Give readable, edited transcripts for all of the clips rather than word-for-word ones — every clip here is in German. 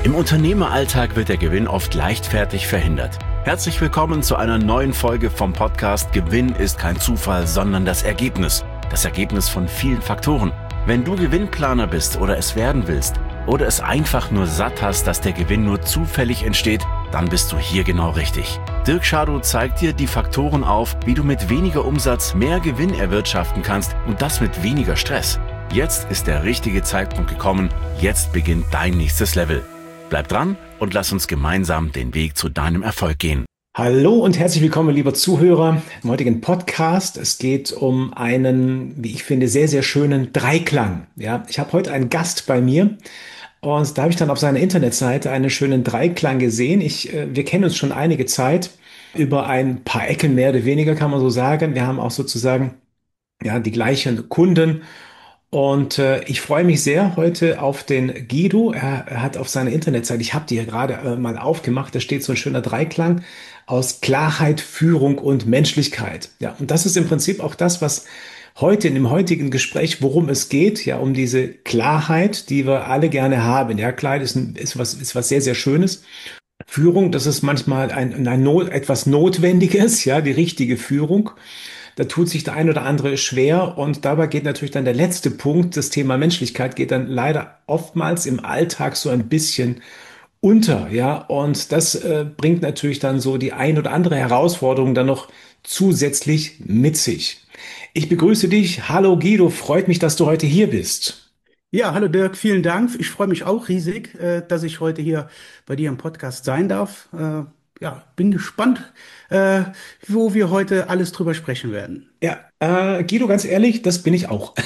Im Unternehmeralltag wird der Gewinn oft leichtfertig verhindert. Herzlich willkommen zu einer neuen Folge vom Podcast Gewinn ist kein Zufall, sondern das Ergebnis. Das Ergebnis von vielen Faktoren. Wenn du Gewinnplaner bist oder es werden willst oder es einfach nur satt hast, dass der Gewinn nur zufällig entsteht, dann bist du hier genau richtig. Dirk Schadow zeigt dir die Faktoren auf, wie du mit weniger Umsatz mehr Gewinn erwirtschaften kannst und das mit weniger Stress. Jetzt ist der richtige Zeitpunkt gekommen. Jetzt beginnt dein nächstes Level. Bleib dran und lass uns gemeinsam den Weg zu deinem Erfolg gehen. Hallo und herzlich willkommen, lieber Zuhörer, im heutigen Podcast. Es geht um einen, wie ich finde, sehr, sehr schönen Dreiklang. Ja, ich habe heute einen Gast bei mir und da habe ich dann auf seiner Internetseite einen schönen Dreiklang gesehen. Wir kennen uns schon einige Zeit, über ein paar Ecken mehr oder weniger, kann man so sagen. Wir haben auch sozusagen ja die gleichen Kunden. Und ich freue mich sehr heute auf den Guido. Er hat auf seiner Internetseite, ich habe die hier gerade mal aufgemacht, da steht so ein schöner Dreiklang aus Klarheit, Führung und Menschlichkeit. Ja, und das ist im Prinzip auch das, was heute in dem heutigen Gespräch, worum es geht, ja, um diese Klarheit, die wir alle gerne haben. Ja, Klarheit ist was sehr, sehr Schönes. Führung, das ist manchmal etwas Notwendiges, ja, die richtige Führung. Da tut sich der ein oder andere schwer und dabei geht natürlich dann der letzte Punkt, das Thema Menschlichkeit geht dann leider oftmals im Alltag so ein bisschen unter, ja, und das bringt natürlich dann so die ein oder andere Herausforderung dann noch zusätzlich mit sich. Ich begrüße dich. Hallo Guido, freut mich, dass du heute hier bist. Ja, hallo Dirk, vielen Dank. Ich freue mich auch riesig, dass ich heute hier bei dir im Podcast sein darf. Ja, bin gespannt, äh, wo wir heute alles drüber sprechen werden. Ja, Guido, ganz ehrlich, das bin ich auch.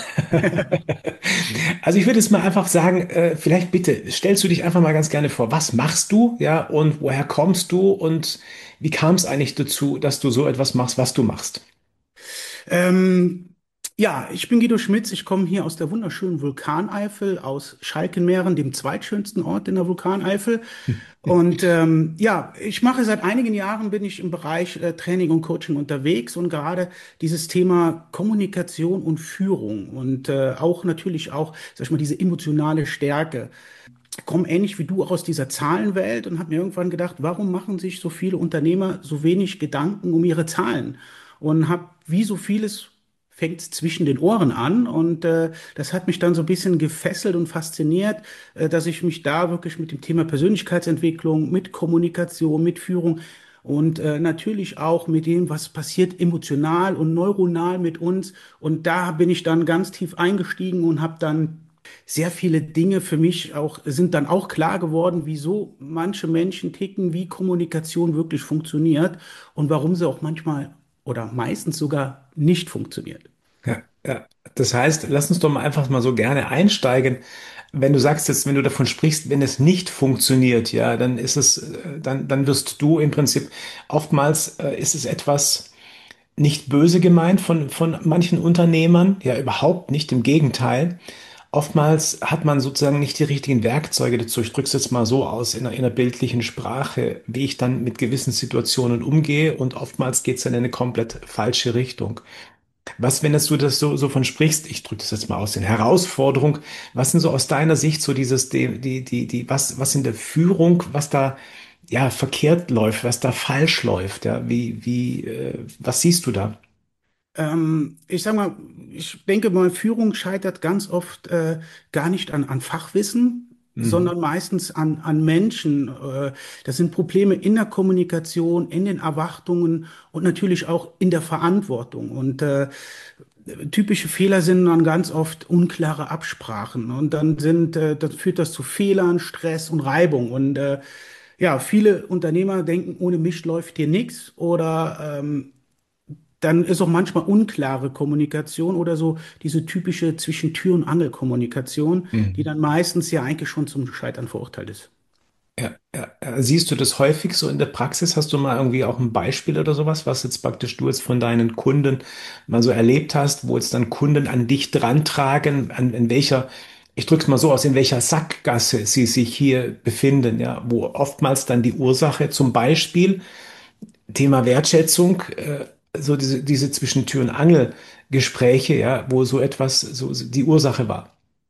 Also ich würde jetzt mal einfach sagen, vielleicht bitte stellst du dich einfach mal ganz gerne vor. Was machst du, ja, und woher kommst du und wie kam es eigentlich dazu, dass du so etwas machst, was du machst? Ähm, ja, ich bin Guido Schmitz. Ich komme hier aus der wunderschönen Vulkaneifel, aus Schalkenmeeren, dem zweitschönsten Ort in der Vulkaneifel. Und ja, ich mache seit einigen Jahren, bin ich im Bereich Training und Coaching unterwegs und gerade dieses Thema Kommunikation und Führung und auch natürlich auch, sag ich mal, diese emotionale Stärke. Komme ähnlich wie du auch aus dieser Zahlenwelt und habe mir irgendwann gedacht, warum machen sich so viele Unternehmer so wenig Gedanken um ihre Zahlen? Und habe wie so vieles fängt zwischen den Ohren an und das hat mich dann so ein bisschen gefesselt und fasziniert, dass ich mich da wirklich mit dem Thema Persönlichkeitsentwicklung, mit Kommunikation, mit Führung und natürlich auch mit dem, was passiert emotional und neuronal mit uns. Und da bin ich dann ganz tief eingestiegen und habe dann sehr viele Dinge für mich auch, sind dann auch klar geworden, wieso manche Menschen ticken, wie Kommunikation wirklich funktioniert und warum sie auch manchmal oder meistens sogar nicht funktioniert. Ja, ja. Das heißt, lass uns doch mal einfach mal so gerne einsteigen. Wenn du sagst jetzt, wenn du davon sprichst, wenn es nicht funktioniert, ja, dann ist es, dann wirst du im Prinzip oftmals ist es etwas nicht böse gemeint von manchen Unternehmern, ja, überhaupt nicht, im Gegenteil. Oftmals hat man sozusagen nicht die richtigen Werkzeuge dazu. Ich drücke es jetzt mal so aus in einer bildlichen Sprache, wie ich dann mit gewissen Situationen umgehe und oftmals geht es dann in eine komplett falsche Richtung. Was, wenn jetzt du das so von sprichst, ich drücke das jetzt mal aus, in Herausforderung, was sind so aus deiner Sicht so was in der Führung, was da ja verkehrt läuft, was da falsch läuft, ja, was siehst du da? Ich sag mal, ich denke mal, Führung scheitert ganz oft gar nicht an Fachwissen, Mhm. sondern meistens an Menschen. Das sind Probleme in der Kommunikation, in den Erwartungen und natürlich auch in der Verantwortung. Und typische Fehler sind dann ganz oft unklare Absprachen. Und dann führt das zu Fehlern, Stress und Reibung. Und ja, viele Unternehmer denken, ohne mich läuft hier nichts oder dann ist auch manchmal unklare Kommunikation oder so diese typische zwischen Tür und Angel Kommunikation, die Mhm. dann meistens ja eigentlich schon zum Scheitern verurteilt ist. Ja, ja. Siehst du das häufig so in der Praxis? Hast du mal irgendwie auch ein Beispiel oder sowas, was jetzt praktisch du jetzt von deinen Kunden mal so erlebt hast, wo jetzt dann Kunden an dich drantragen, in welcher, ich drücke es mal so aus, in welcher Sackgasse sie sich hier befinden, ja, wo oftmals dann die Ursache, zum Beispiel Thema Wertschätzung, so diese zwischen Tür und Angel Gespräche, ja, wo so etwas so die Ursache war.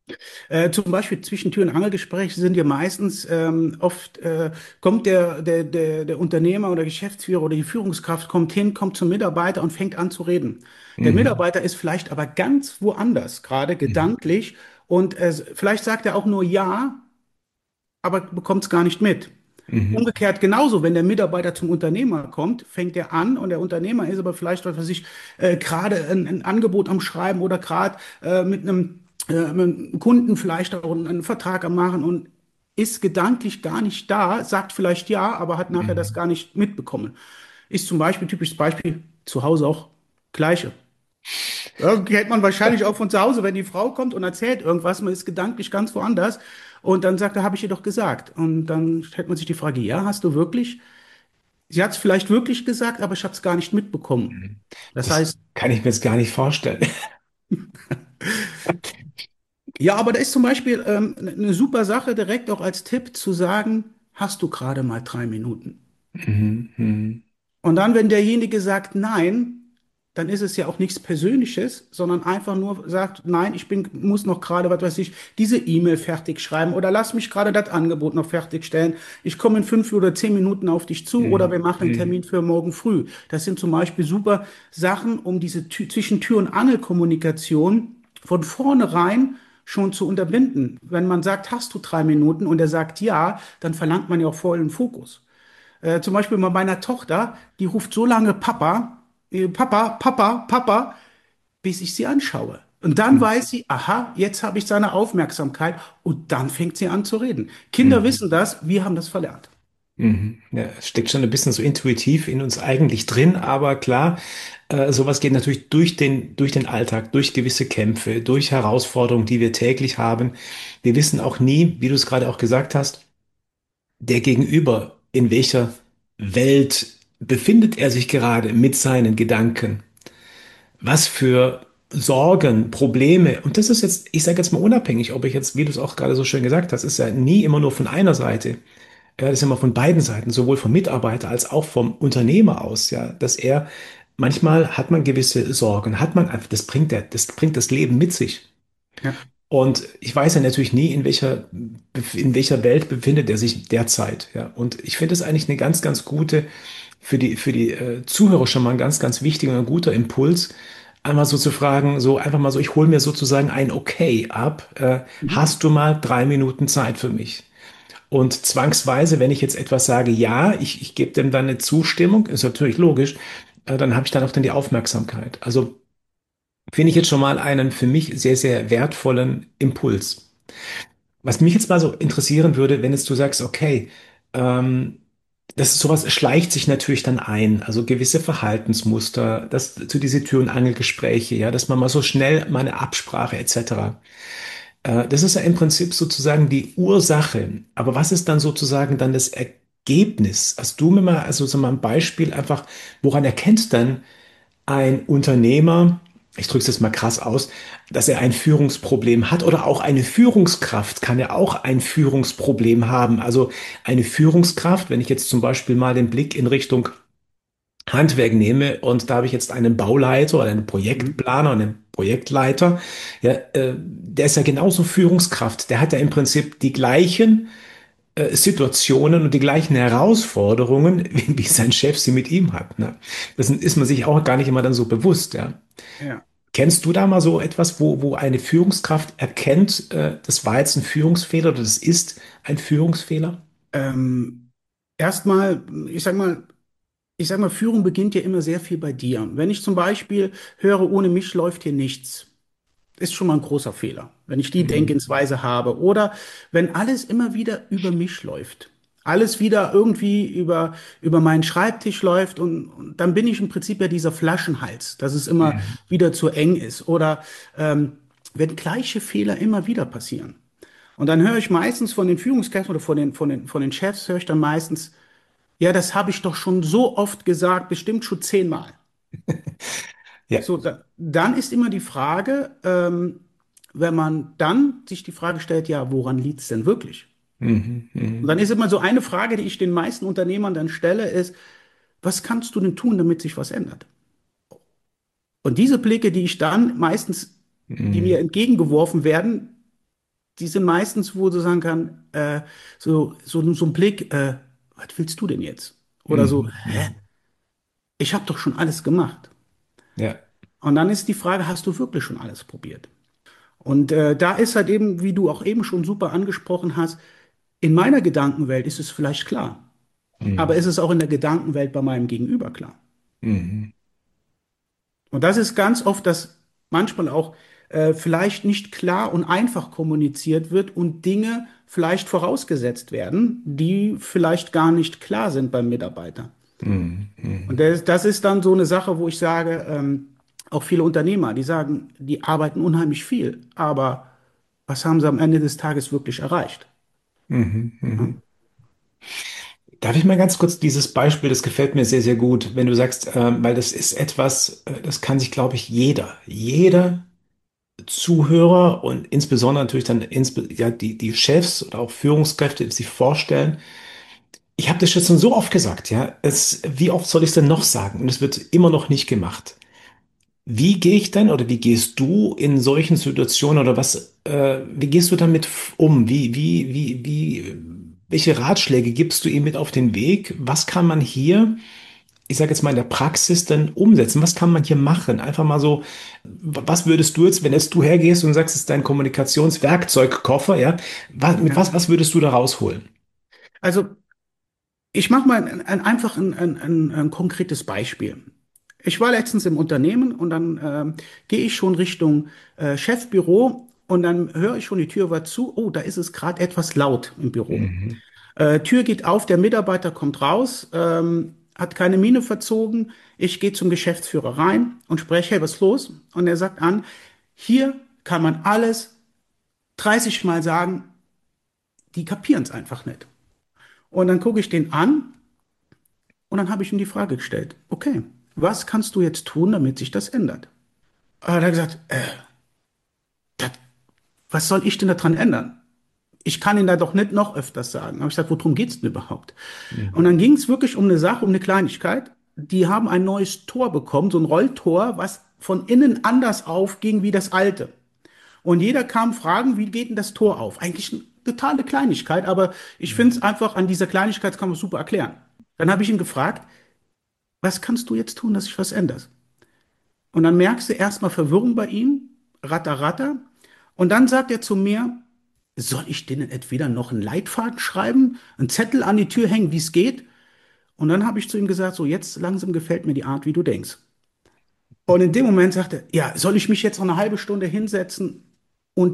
Zum Beispiel zwischen Tür- und Angelgespräche sind ja meistens oft kommt der Unternehmer oder Geschäftsführer oder die Führungskraft kommt hin, kommt zum Mitarbeiter und fängt an zu reden. Der Mhm. Mitarbeiter ist vielleicht aber ganz woanders, gerade Mhm. gedanklich, und vielleicht sagt er auch nur ja, aber bekommt es gar nicht mit. Mhm. Umgekehrt genauso, wenn der Mitarbeiter zum Unternehmer kommt, fängt er an und der Unternehmer ist aber vielleicht, was weiß ich, gerade ein Angebot am Schreiben oder gerade mit einem Kunden vielleicht auch einen Vertrag am Machen und ist gedanklich gar nicht da, sagt vielleicht ja, aber hat nachher das Mhm. gar nicht mitbekommen. Ist zum Beispiel, typisches Beispiel, zu Hause auch Gleiche. Ja, kennt man wahrscheinlich auch von zu Hause, wenn die Frau kommt und erzählt irgendwas, man ist gedanklich ganz woanders und dann sagt er, habe ich ihr doch gesagt. Und dann stellt man sich die Frage, ja, hast du wirklich? Sie hat es vielleicht wirklich gesagt, aber ich habe es gar nicht mitbekommen. Mhm. Das Das heißt, kann ich mir jetzt gar nicht vorstellen. ja, aber da ist zum Beispiel eine super Sache, direkt auch als Tipp zu sagen, hast du gerade mal 3 Minuten? Mhm. Mhm. Und dann, wenn derjenige sagt nein, dann ist es ja auch nichts Persönliches, sondern einfach nur sagt, nein, muss noch gerade, was weiß ich, diese E-Mail fertig schreiben oder lass mich gerade das Angebot noch fertigstellen. Ich komme in 5 oder 10 Minuten auf dich zu oder wir Mhm. machen einen Mhm. Termin für morgen früh. Das sind zum Beispiel super Sachen, um diese zwischen Tür- und Angelkommunikation von vornherein schon zu unterbinden. Wenn man sagt, hast du 3 Minuten und er sagt ja, dann verlangt man ja auch vollen Fokus. Zum Beispiel bei meiner Tochter, die ruft so lange Papa, Papa, Papa, Papa, bis ich sie anschaue. Und dann Mhm. weiß sie, aha, jetzt habe ich seine Aufmerksamkeit und dann fängt sie an zu reden. Kinder Mhm. wissen das, wir haben das verlernt. Mhm. Ja, es steckt schon ein bisschen so intuitiv in uns eigentlich drin, aber klar, sowas geht natürlich durch den Alltag, durch gewisse Kämpfe, durch Herausforderungen, die wir täglich haben. Wir wissen auch nie, wie du es gerade auch gesagt hast, der Gegenüber, in welcher Welt befindet er sich gerade mit seinen Gedanken? Was für Sorgen, Probleme, und das ist jetzt, ich sage jetzt mal unabhängig, ob ich jetzt, wie du es auch gerade so schön gesagt hast, ist ja nie immer nur von einer Seite. Ja, das ist immer von beiden Seiten, sowohl vom Mitarbeiter als auch vom Unternehmer aus, ja, dass er manchmal hat man gewisse Sorgen, hat man einfach, das bringt das Leben mit sich. Ja, Und ich weiß ja natürlich nie, in welcher Welt befindet er sich derzeit, ja. Und ich finde es eigentlich eine ganz, ganz gute, für die Zuhörer schon mal ein ganz, ganz wichtiger und ein guter Impuls, einmal so zu fragen, so einfach mal so, ich hole mir sozusagen ein Okay ab. mhm. Hast du mal 3 Minuten Zeit für mich? Und zwangsweise, wenn ich jetzt etwas sage, ja, ich gebe dem dann eine Zustimmung, ist natürlich logisch, dann habe ich dann auch dann die Aufmerksamkeit. Also finde ich jetzt schon mal einen für mich sehr, sehr wertvollen Impuls. Was mich jetzt mal so interessieren würde, wenn jetzt du sagst, okay, ähm, das ist sowas schleicht sich natürlich dann ein, also gewisse Verhaltensmuster, das zu diese Tür- und Angelgespräche, ja, dass man mal so schnell mal eine Absprache etc. Das ist ja im Prinzip sozusagen die Ursache. Aber was ist dann sozusagen dann das Ergebnis? Hast du mir mal, also so mal ein Beispiel einfach, woran erkennt dann ein Unternehmer, ich drücke es jetzt mal krass aus, dass er ein Führungsproblem hat oder auch eine Führungskraft kann ja auch ein Führungsproblem haben. Also eine Führungskraft, wenn ich jetzt zum Beispiel mal den Blick in Richtung Handwerk nehme und da habe ich jetzt einen Bauleiter oder einen Mhm. Projektplaner und einen Projektleiter, ja, der ist ja genauso Führungskraft. Der hat ja im Prinzip die gleichen Situationen und die gleichen Herausforderungen, wie sein Chef sie mit ihm hat. Ne? Das ist man sich auch gar nicht immer dann so bewusst. Ja. Ja. Kennst du da mal so etwas, wo eine Führungskraft erkennt, das war jetzt ein Führungsfehler oder das ist ein Führungsfehler? Ähm, erstmal, ich sag mal, Führung beginnt ja immer sehr viel bei dir. Wenn ich zum Beispiel höre, ohne mich läuft hier nichts, ist schon mal ein großer Fehler, wenn ich die Mhm. Denkensweise habe. Oder wenn alles immer wieder über mich läuft. Alles wieder irgendwie über meinen Schreibtisch läuft und dann bin ich im Prinzip ja dieser Flaschenhals, dass es immer Mhm. wieder zu eng ist. Oder wenn gleiche Fehler immer wieder passieren. Und dann höre ich meistens von den Führungskräften oder von den Chefs, höre ich dann meistens, ja, das habe ich doch schon so oft gesagt, bestimmt schon 10-mal. Ja. So, dann ist immer die Frage, wenn man dann sich die Frage stellt, ja, woran liegt es denn wirklich? Mhm. Und Mhm. dann ist immer so eine Frage, die ich den meisten Unternehmern dann stelle, ist, was kannst du denn tun, damit sich was ändert? Und diese Blicke, die ich dann meistens, die mir Mhm. entgegengeworfen werden, die sind meistens, wo du sagen kann, so ein Blick, was willst du denn jetzt? Oder so, Mhm. hä? Mhm. Ich habe doch schon alles gemacht. Ja. Und dann ist die Frage, hast du wirklich schon alles probiert? Und da ist halt eben, wie du auch eben schon super angesprochen hast, in meiner Gedankenwelt ist es vielleicht klar, aber ist Mhm. es auch in der Gedankenwelt bei meinem Gegenüber klar? Mhm. Und das ist ganz oft, dass manchmal auch vielleicht nicht klar und einfach kommuniziert wird und Dinge vielleicht vorausgesetzt werden, die vielleicht gar nicht klar sind beim Mitarbeiter. Mhm. Und Mhm. das ist dann so eine Sache, wo ich sage, auch viele Unternehmer, die sagen, die arbeiten unheimlich viel, aber was haben sie am Ende des Tages wirklich erreicht? Mhm. Ja, Mhm. Darf ich mal ganz kurz dieses Beispiel, das gefällt mir sehr, sehr gut, wenn du sagst, weil das ist etwas, das kann sich, glaube ich, jeder Zuhörer und insbesondere natürlich dann ja, die Chefs oder auch Führungskräfte sich vorstellen. Ich habe das schon so oft gesagt, ja. Wie oft soll ich es denn noch sagen? Und es wird immer noch nicht gemacht. Wie gehe ich dann oder wie gehst du in solchen Situationen oder wie gehst du damit um? Welche Ratschläge gibst du ihm mit auf den Weg? Was kann man hier, ich sage jetzt mal in der Praxis dann umsetzen? Was kann man hier machen? Einfach mal so, was würdest du jetzt, wenn jetzt du hergehst und sagst, es ist dein Kommunikationswerkzeugkoffer, ja? ja. Was würdest du da rausholen? Also ich mache mal einfach ein konkretes Beispiel. Ich war letztens im Unternehmen und dann gehe ich schon Richtung Chefbüro und dann höre ich schon, die Tür war zu. Oh, da ist es gerade etwas laut im Büro. Mhm. Tür geht auf, der Mitarbeiter kommt raus, hat keine Miene verzogen. Ich gehe zum Geschäftsführer rein und spreche, hey, was ist los? Und er sagt an, hier kann man alles 30 Mal sagen, die kapieren es einfach nicht. Und dann gucke ich den an und dann habe ich ihm die Frage gestellt, okay, was kannst du jetzt tun, damit sich das ändert? Aber er hat gesagt, das, was soll ich denn daran ändern? Ich kann ihn da doch nicht noch öfters sagen. Aber ich gesagt, worum geht's denn überhaupt? Und Mhm. dann ging es wirklich um eine Sache, um eine Kleinigkeit. Die haben ein neues Tor bekommen, so ein Rolltor, was von innen anders aufging wie das alte. Und jeder kam fragen, wie geht denn das Tor auf? Eigentlich eine totale Kleinigkeit, aber ich finde es einfach, an dieser Kleinigkeit kann man super erklären. Dann habe ich ihn gefragt, was kannst du jetzt tun, dass sich was ändert? Und dann merkst du erstmal Verwirrung bei ihm, ratter, ratter. Und dann sagt er zu mir, soll ich denen entweder noch einen Leitfaden schreiben, einen Zettel an die Tür hängen, wie es geht? Und dann habe ich zu ihm gesagt, so jetzt langsam gefällt mir die Art, wie du denkst. Und in dem Moment sagte er, ja, soll ich mich jetzt noch eine halbe Stunde hinsetzen und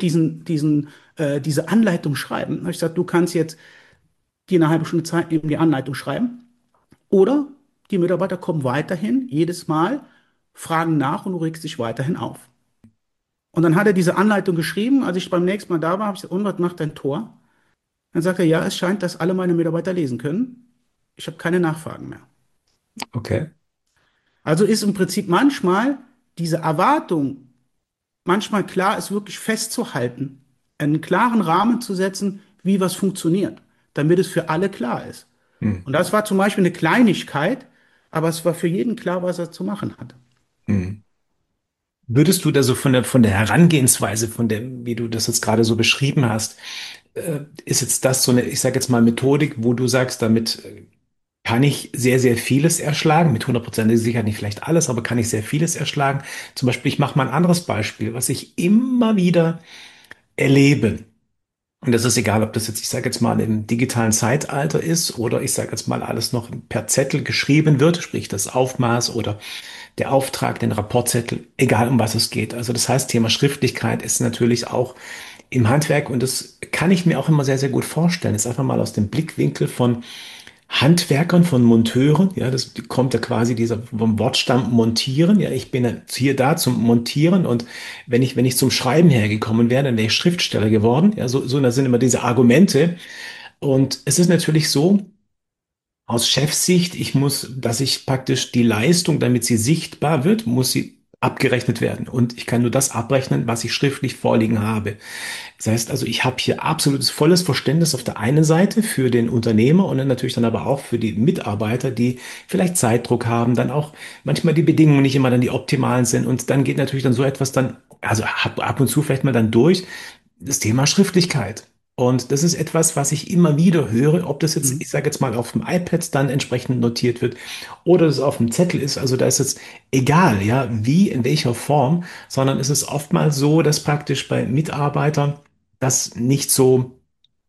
diese Anleitung schreiben? Da habe ich gesagt, du kannst jetzt dir eine halbe Stunde Zeit nehmen, die Anleitung schreiben. Oder die Mitarbeiter kommen weiterhin jedes Mal, fragen nach und du regst dich weiterhin auf. Und dann hat er diese Anleitung geschrieben. Als ich beim nächsten Mal da war, habe ich gesagt, und was macht dein Tor? Dann sagt er, ja, es scheint, dass alle meine Mitarbeiter lesen können. Ich habe keine Nachfragen mehr. Okay. Also ist im Prinzip manchmal diese Erwartung, manchmal klar ist wirklich festzuhalten, einen klaren Rahmen zu setzen, wie was funktioniert, damit es für alle klar ist. Und Mhm. das war zum Beispiel eine Kleinigkeit, aber es war für jeden klar, was er zu machen hat. Mhm. Würdest du da so von der Herangehensweise, von dem, wie du das jetzt gerade so beschrieben hast, ist jetzt das so eine, ich sage jetzt mal Methodik, wo du sagst, damit kann ich sehr, sehr vieles erschlagen, mit 100% Sicherheit nicht vielleicht alles, aber kann ich sehr vieles erschlagen. Zum Beispiel, ich mache mal ein anderes Beispiel, was ich immer wieder erlebe. Und das ist egal, ob das jetzt, ich sage jetzt mal, im digitalen Zeitalter ist oder ich sage jetzt mal, alles noch per Zettel geschrieben wird, sprich das Aufmaß oder der Auftrag, den Rapportzettel, egal um was es geht. Also das heißt, Thema Schriftlichkeit ist natürlich auch im Handwerk und das kann ich mir auch immer sehr, sehr gut vorstellen. Jetzt einfach mal aus dem Blickwinkel von Handwerkern, von Monteuren. Ja, das kommt ja quasi dieser vom Wortstamm montieren. Ja, ich bin ja hier da zum Montieren und wenn ich zum Schreiben hergekommen wäre, dann wäre ich Schriftsteller geworden. Ja, so da sind immer diese Argumente. Und es ist natürlich so, aus Chefsicht, dass ich praktisch die Leistung, damit sie sichtbar wird, muss sie abgerechnet werden. Und ich kann nur das abrechnen, was ich schriftlich vorliegen habe. Das heißt also, ich habe hier absolutes volles Verständnis auf der einen Seite für den Unternehmer und dann natürlich dann aber auch für die Mitarbeiter, die vielleicht Zeitdruck haben, dann auch manchmal die Bedingungen nicht immer dann die optimalen sind. Und dann geht natürlich dann so etwas dann, also ab und zu vielleicht mal dann durch. das Thema Schriftlichkeit. Und das ist etwas, was ich immer wieder höre, ob das jetzt, Mhm. ich sage jetzt mal, auf dem iPad dann entsprechend notiert wird oder es auf dem Zettel ist. Also da ist jetzt egal, ja, wie, in welcher Form, sondern es ist oftmals so, dass praktisch bei Mitarbeitern das nicht so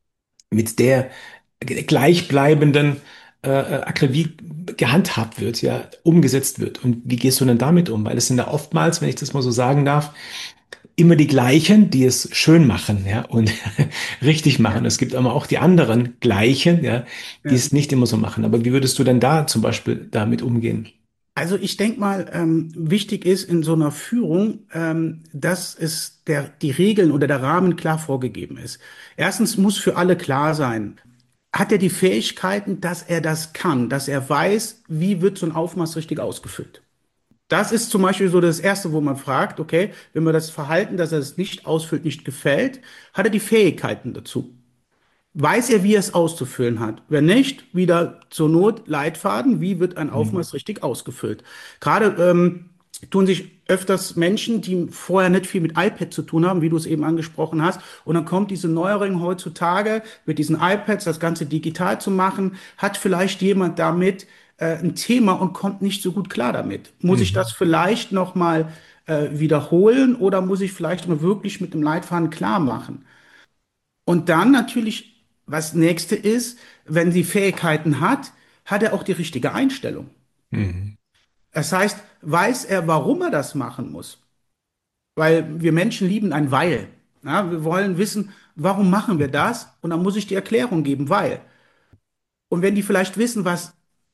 mit der gleichbleibenden Akribie gehandhabt wird, ja, umgesetzt wird. Und wie gehst du denn damit um? Weil es sind ja oftmals, wenn ich das mal so sagen darf, immer die gleichen, die es schön machen, ja, und richtig machen. Ja. Es gibt aber auch die anderen gleichen, ja, die Ja. es nicht immer so machen. Aber wie würdest du denn da zum Beispiel damit umgehen? Also ich denke mal, wichtig ist in so einer Führung, dass die Regeln oder der Rahmen klar vorgegeben ist. Erstens muss für alle klar sein, hat er die Fähigkeiten, dass er das kann, dass er weiß, wie wird so ein Aufmaß richtig ausgefüllt. Das ist zum Beispiel so das Erste, wo man fragt, okay, wenn mir das Verhalten, dass er es nicht ausfüllt, nicht gefällt, hat er die Fähigkeiten dazu? Weiß er, wie er es auszufüllen hat? Wenn nicht, wieder zur Not Leitfaden, wie wird ein Mhm. Aufmaß richtig ausgefüllt? Gerade tun sich öfters Menschen, die vorher nicht viel mit iPad zu tun haben, wie du es eben angesprochen hast, und dann kommt diese Neuerung heutzutage mit diesen iPads, das Ganze digital zu machen, hat vielleicht jemand damit ein Thema und kommt nicht so gut klar damit. Muss ich das Mhm. vielleicht nochmal wiederholen oder muss ich vielleicht mal wirklich mit dem Leitfaden klar machen? Und dann natürlich, was nächste ist, wenn sie Fähigkeiten hat, hat er auch die richtige Einstellung. Mhm. Das heißt, weiß er, warum er das machen muss? Weil wir Menschen lieben ein Weil. Ja, wir wollen wissen, warum machen wir das? Und dann muss ich die Erklärung geben, weil. Und wenn die vielleicht wissen, was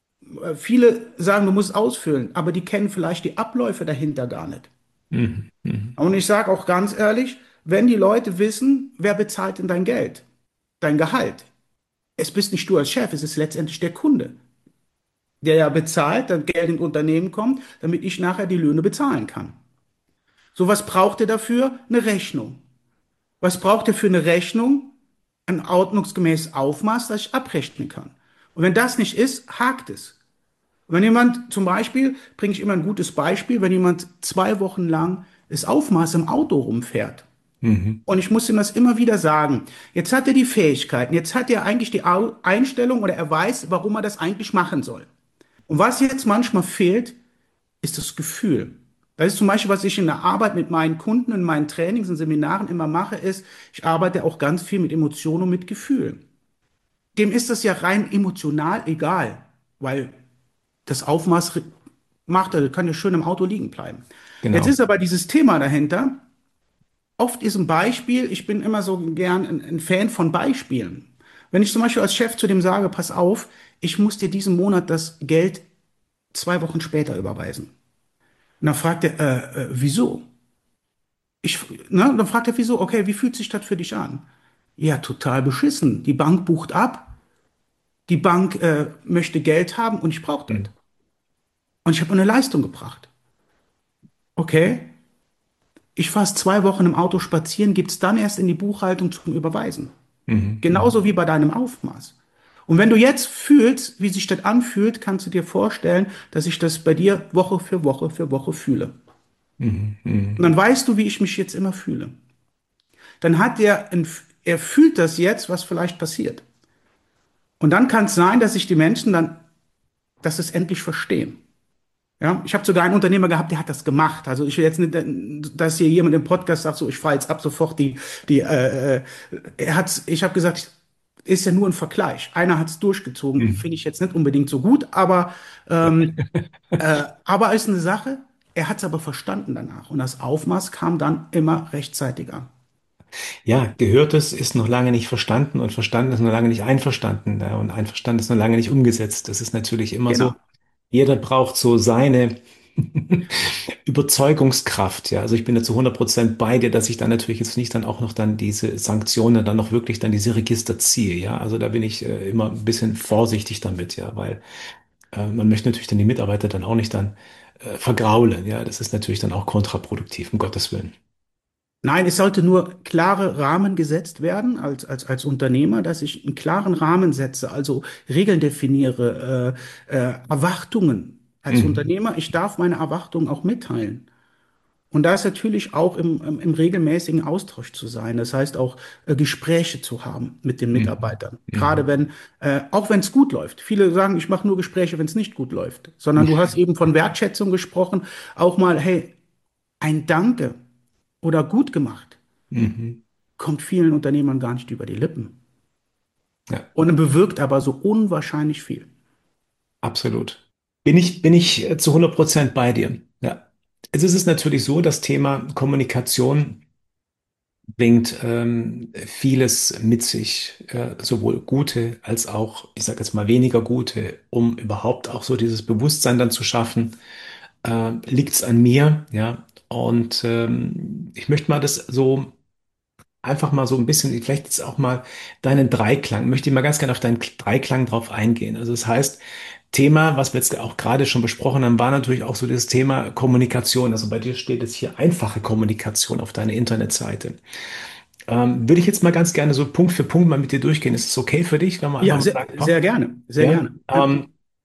viele sagen, du musst es ausfüllen, aber die kennen vielleicht die Abläufe dahinter gar nicht. Mhm. Mhm. Und ich sage auch ganz ehrlich, wenn die Leute wissen, wer bezahlt denn dein Geld, dein Gehalt? Es bist nicht du als Chef, es ist letztendlich der Kunde, der ja bezahlt, dann Geld ins Unternehmen kommt, damit ich nachher die Löhne bezahlen kann. So, was braucht er dafür? Eine Rechnung. Was braucht er für eine Rechnung? Ein ordnungsgemäßes Aufmaß, das ich abrechnen kann. Und wenn das nicht ist, hakt es. Und wenn jemand zum Beispiel, bringe ich immer ein gutes Beispiel, wenn jemand 2 Wochen lang das Aufmaß im Auto rumfährt, Mhm. und ich muss ihm das immer wieder sagen. Jetzt hat er die Fähigkeiten, jetzt hat er eigentlich die Einstellung oder er weiß, warum er das eigentlich machen soll. Und was jetzt manchmal fehlt, ist das Gefühl. Das ist zum Beispiel, was ich in der Arbeit mit meinen Kunden, in meinen Trainings und Seminaren immer mache, ist, ich arbeite auch ganz viel mit Emotionen und mit Gefühlen. Dem ist das ja rein emotional egal, weil das Aufmaß macht er, kann ja schön im Auto liegen bleiben. Jetzt Genau. ist aber dieses Thema dahinter. Oft ist ein Beispiel, ich bin immer so gern ein Fan von Beispielen. Wenn ich zum Beispiel als Chef zu dem sage, pass auf, ich muss dir diesen Monat das Geld 2 Wochen später überweisen. Und dann fragt er, wieso? Ich, ne, dann fragt er, wieso? Okay, wie fühlt sich das für dich an? Ja, total beschissen. Die Bank bucht ab, die Bank möchte Geld haben und ich brauche das. Mhm. Und ich habe eine Leistung gebracht. Okay, ich fahre 2 Wochen im Auto spazieren, gibt's dann erst in die Buchhaltung zum Überweisen. Mhm. Mhm. Genauso wie bei deinem Aufmaß. Und wenn du jetzt fühlst, wie sich das anfühlt, kannst du dir vorstellen, dass ich das bei dir Woche für Woche für Woche fühle. Mhm. Und Mhm. dann weißt du, wie ich mich jetzt immer fühle. Dann hat er fühlt das jetzt, was vielleicht passiert. Und dann kann es sein, dass sich die Menschen dann, dass es endlich verstehen. Ja, ich habe sogar einen Unternehmer gehabt, der hat das gemacht. Also ich will jetzt nicht, dass hier jemand im Podcast sagt, so ich fahre jetzt ab sofort ich habe gesagt, ist ja nur ein Vergleich. Einer hat es durchgezogen, Mhm. finde ich jetzt nicht unbedingt so gut, aber ist eine Sache. Er hat es aber verstanden danach und das Aufmaß kam dann immer rechtzeitig an. Ja, Gehörtes ist noch lange nicht verstanden und verstanden ist noch lange nicht einverstanden. Ja, und einverstanden ist noch lange nicht umgesetzt. Das ist natürlich immer so. Genau. Jeder braucht so seine Überzeugungskraft. Ja, also ich bin da zu 100% bei dir, dass ich dann natürlich jetzt nicht dann auch noch dann diese Sanktionen, dann noch wirklich dann diese Register ziehe. Ja, also da bin ich immer ein bisschen vorsichtig damit. Ja, weil man möchte natürlich dann die Mitarbeiter dann auch nicht dann vergraulen. Ja, das ist natürlich dann auch kontraproduktiv, um Gottes Willen. Nein, es sollte nur klare Rahmen gesetzt werden als Unternehmer, dass ich einen klaren Rahmen setze, also Regeln definiere, Erwartungen. Als Mhm. Unternehmer, ich darf meine Erwartungen auch mitteilen. Und da ist natürlich auch im regelmäßigen Austausch zu sein. Das heißt auch Gespräche zu haben mit den Mhm. Mitarbeitern. Gerade Mhm. auch wenn es gut läuft. Viele sagen, ich mache nur Gespräche, wenn es nicht gut läuft. Sondern du hast eben von Wertschätzung gesprochen. Auch mal, hey, ein Danke oder gut gemacht Mhm. kommt vielen Unternehmern gar nicht über die Lippen. Ja, Und bewirkt aber so unwahrscheinlich viel. absolut. Bin ich zu 100% bei dir. Ja. Es ist natürlich so, das Thema Kommunikation bringt vieles mit sich, sowohl gute als auch, ich sage jetzt mal, weniger gute, um überhaupt auch so dieses Bewusstsein dann zu schaffen. Liegt es an mir? Ja. Und ich möchte mal das so einfach mal so ein bisschen, vielleicht jetzt auch mal deinen Dreiklang, möchte ich mal ganz gerne auf deinen Dreiklang drauf eingehen. Also das heißt, Thema, was wir jetzt auch gerade schon besprochen haben, war natürlich auch so das Thema Kommunikation. Also bei dir steht jetzt hier einfache Kommunikation auf deiner Internetseite. Würde ich jetzt mal ganz gerne so Punkt für Punkt mal mit dir durchgehen. Ist es okay für dich, wenn wir einfach Ja, mal sehr, sagen, komm, sehr gerne, sehr ja, gerne. Ja.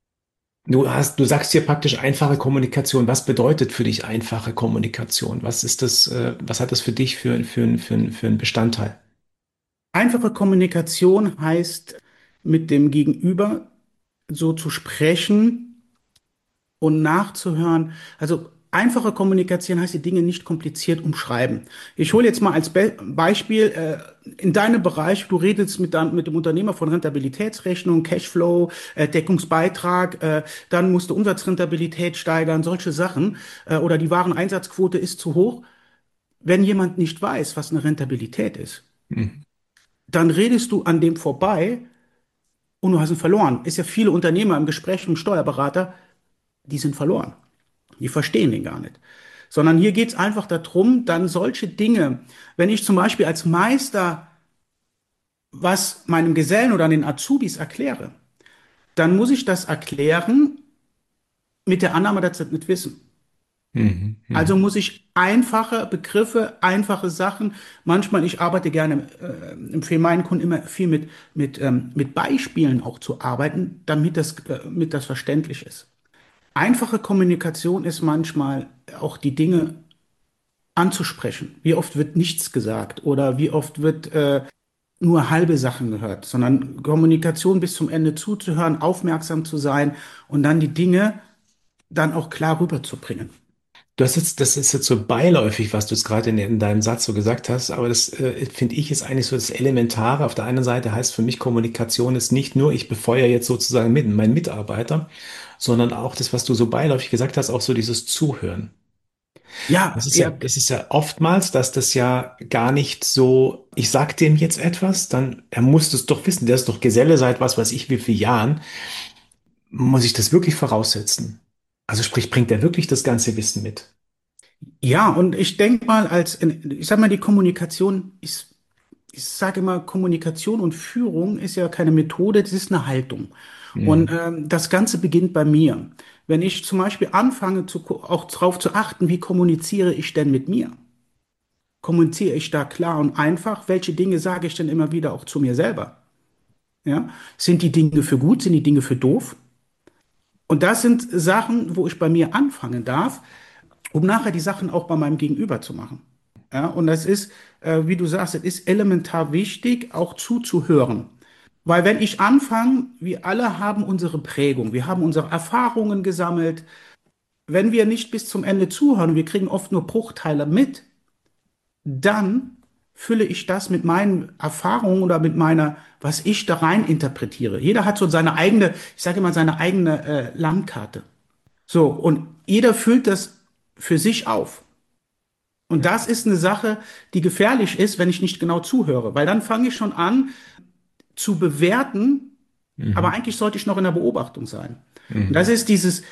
du sagst hier praktisch einfache Kommunikation. Was bedeutet für dich einfache Kommunikation? Was ist das, was hat das für dich für einen Bestandteil? Einfache Kommunikation heißt, mit dem Gegenüber so zu sprechen und nachzuhören. Also einfache Kommunikation heißt, die Dinge nicht kompliziert umschreiben. Ich hole jetzt mal als Beispiel in deinem Bereich, du redest mit dem Unternehmer von Rentabilitätsrechnung, Cashflow, Deckungsbeitrag, dann musst du Umsatzrentabilität steigern, solche Sachen, oder die Wareneinsatzquote ist zu hoch. Wenn jemand nicht weiß, was eine Rentabilität ist, Mhm. dann redest du an dem vorbei und du hast ihn verloren. Ist ja viele Unternehmer im Gespräch mit dem Steuerberater, die sind verloren. Die verstehen den gar nicht. Sondern hier geht es einfach darum, dann solche Dinge, wenn ich zum Beispiel als Meister was meinem Gesellen oder den Azubis erkläre, dann muss ich das erklären mit der Annahme, dass sie das nicht wissen. Mhm. Also Mhm. muss ich einfache Begriffe, einfache Sachen. Manchmal, ich arbeite gerne, empfehle meinen Kunden immer viel mit Beispielen auch zu arbeiten, damit das verständlich ist. Einfache Kommunikation ist manchmal auch die Dinge anzusprechen. Wie oft wird nichts gesagt oder wie oft wird nur halbe Sachen gehört, sondern Kommunikation bis zum Ende zuzuhören, aufmerksam zu sein und dann die Dinge dann auch klar rüberzubringen. Das ist jetzt so beiläufig, was du jetzt gerade in deinem Satz so gesagt hast, aber das finde ich ist eigentlich so das Elementare. Auf der einen Seite heißt für mich Kommunikation ist nicht nur, ich befeuere jetzt sozusagen meinen Mitarbeiter, sondern auch das, was du so beiläufig gesagt hast, auch so dieses Zuhören. Ja, ja, Das ist ja oftmals, dass das ja gar nicht so, ich sag dem jetzt etwas, dann, er muss das doch wissen, der ist doch Geselle seit was weiß ich wie vielen Jahren, muss ich das wirklich voraussetzen? Also sprich, bringt er wirklich das ganze Wissen mit? ja, und ich denke mal, ich sag mal, die Kommunikation ist, ich sage immer, Kommunikation und Führung ist ja keine Methode, das ist eine Haltung. Und Mhm. das Ganze beginnt bei mir. Wenn ich zum Beispiel anfange, auch darauf zu achten, wie kommuniziere ich denn mit mir? Kommuniziere ich da klar und einfach? Welche Dinge sage ich denn immer wieder auch zu mir selber? Ja? Sind die Dinge für gut? Sind die Dinge für doof? Und das sind Sachen, wo ich bei mir anfangen darf, um nachher die Sachen auch bei meinem Gegenüber zu machen. Ja, und das ist, wie du sagst, es ist elementar wichtig, auch zuzuhören. Weil wenn ich anfange, wir alle haben unsere Prägung, wir haben unsere Erfahrungen gesammelt. Wenn wir nicht bis zum Ende zuhören, wir kriegen oft nur Bruchteile mit, dann fülle ich das mit meinen Erfahrungen oder mit meiner, was ich da rein interpretiere. Jeder hat so seine eigene, ich sage immer, seine eigene Landkarte. So, und jeder füllt das für sich auf. Und das ist eine Sache, die gefährlich ist, wenn ich nicht genau zuhöre, weil dann fange ich schon an zu bewerten, aber Mhm. eigentlich sollte ich noch in der Beobachtung sein. Und das Mhm. ist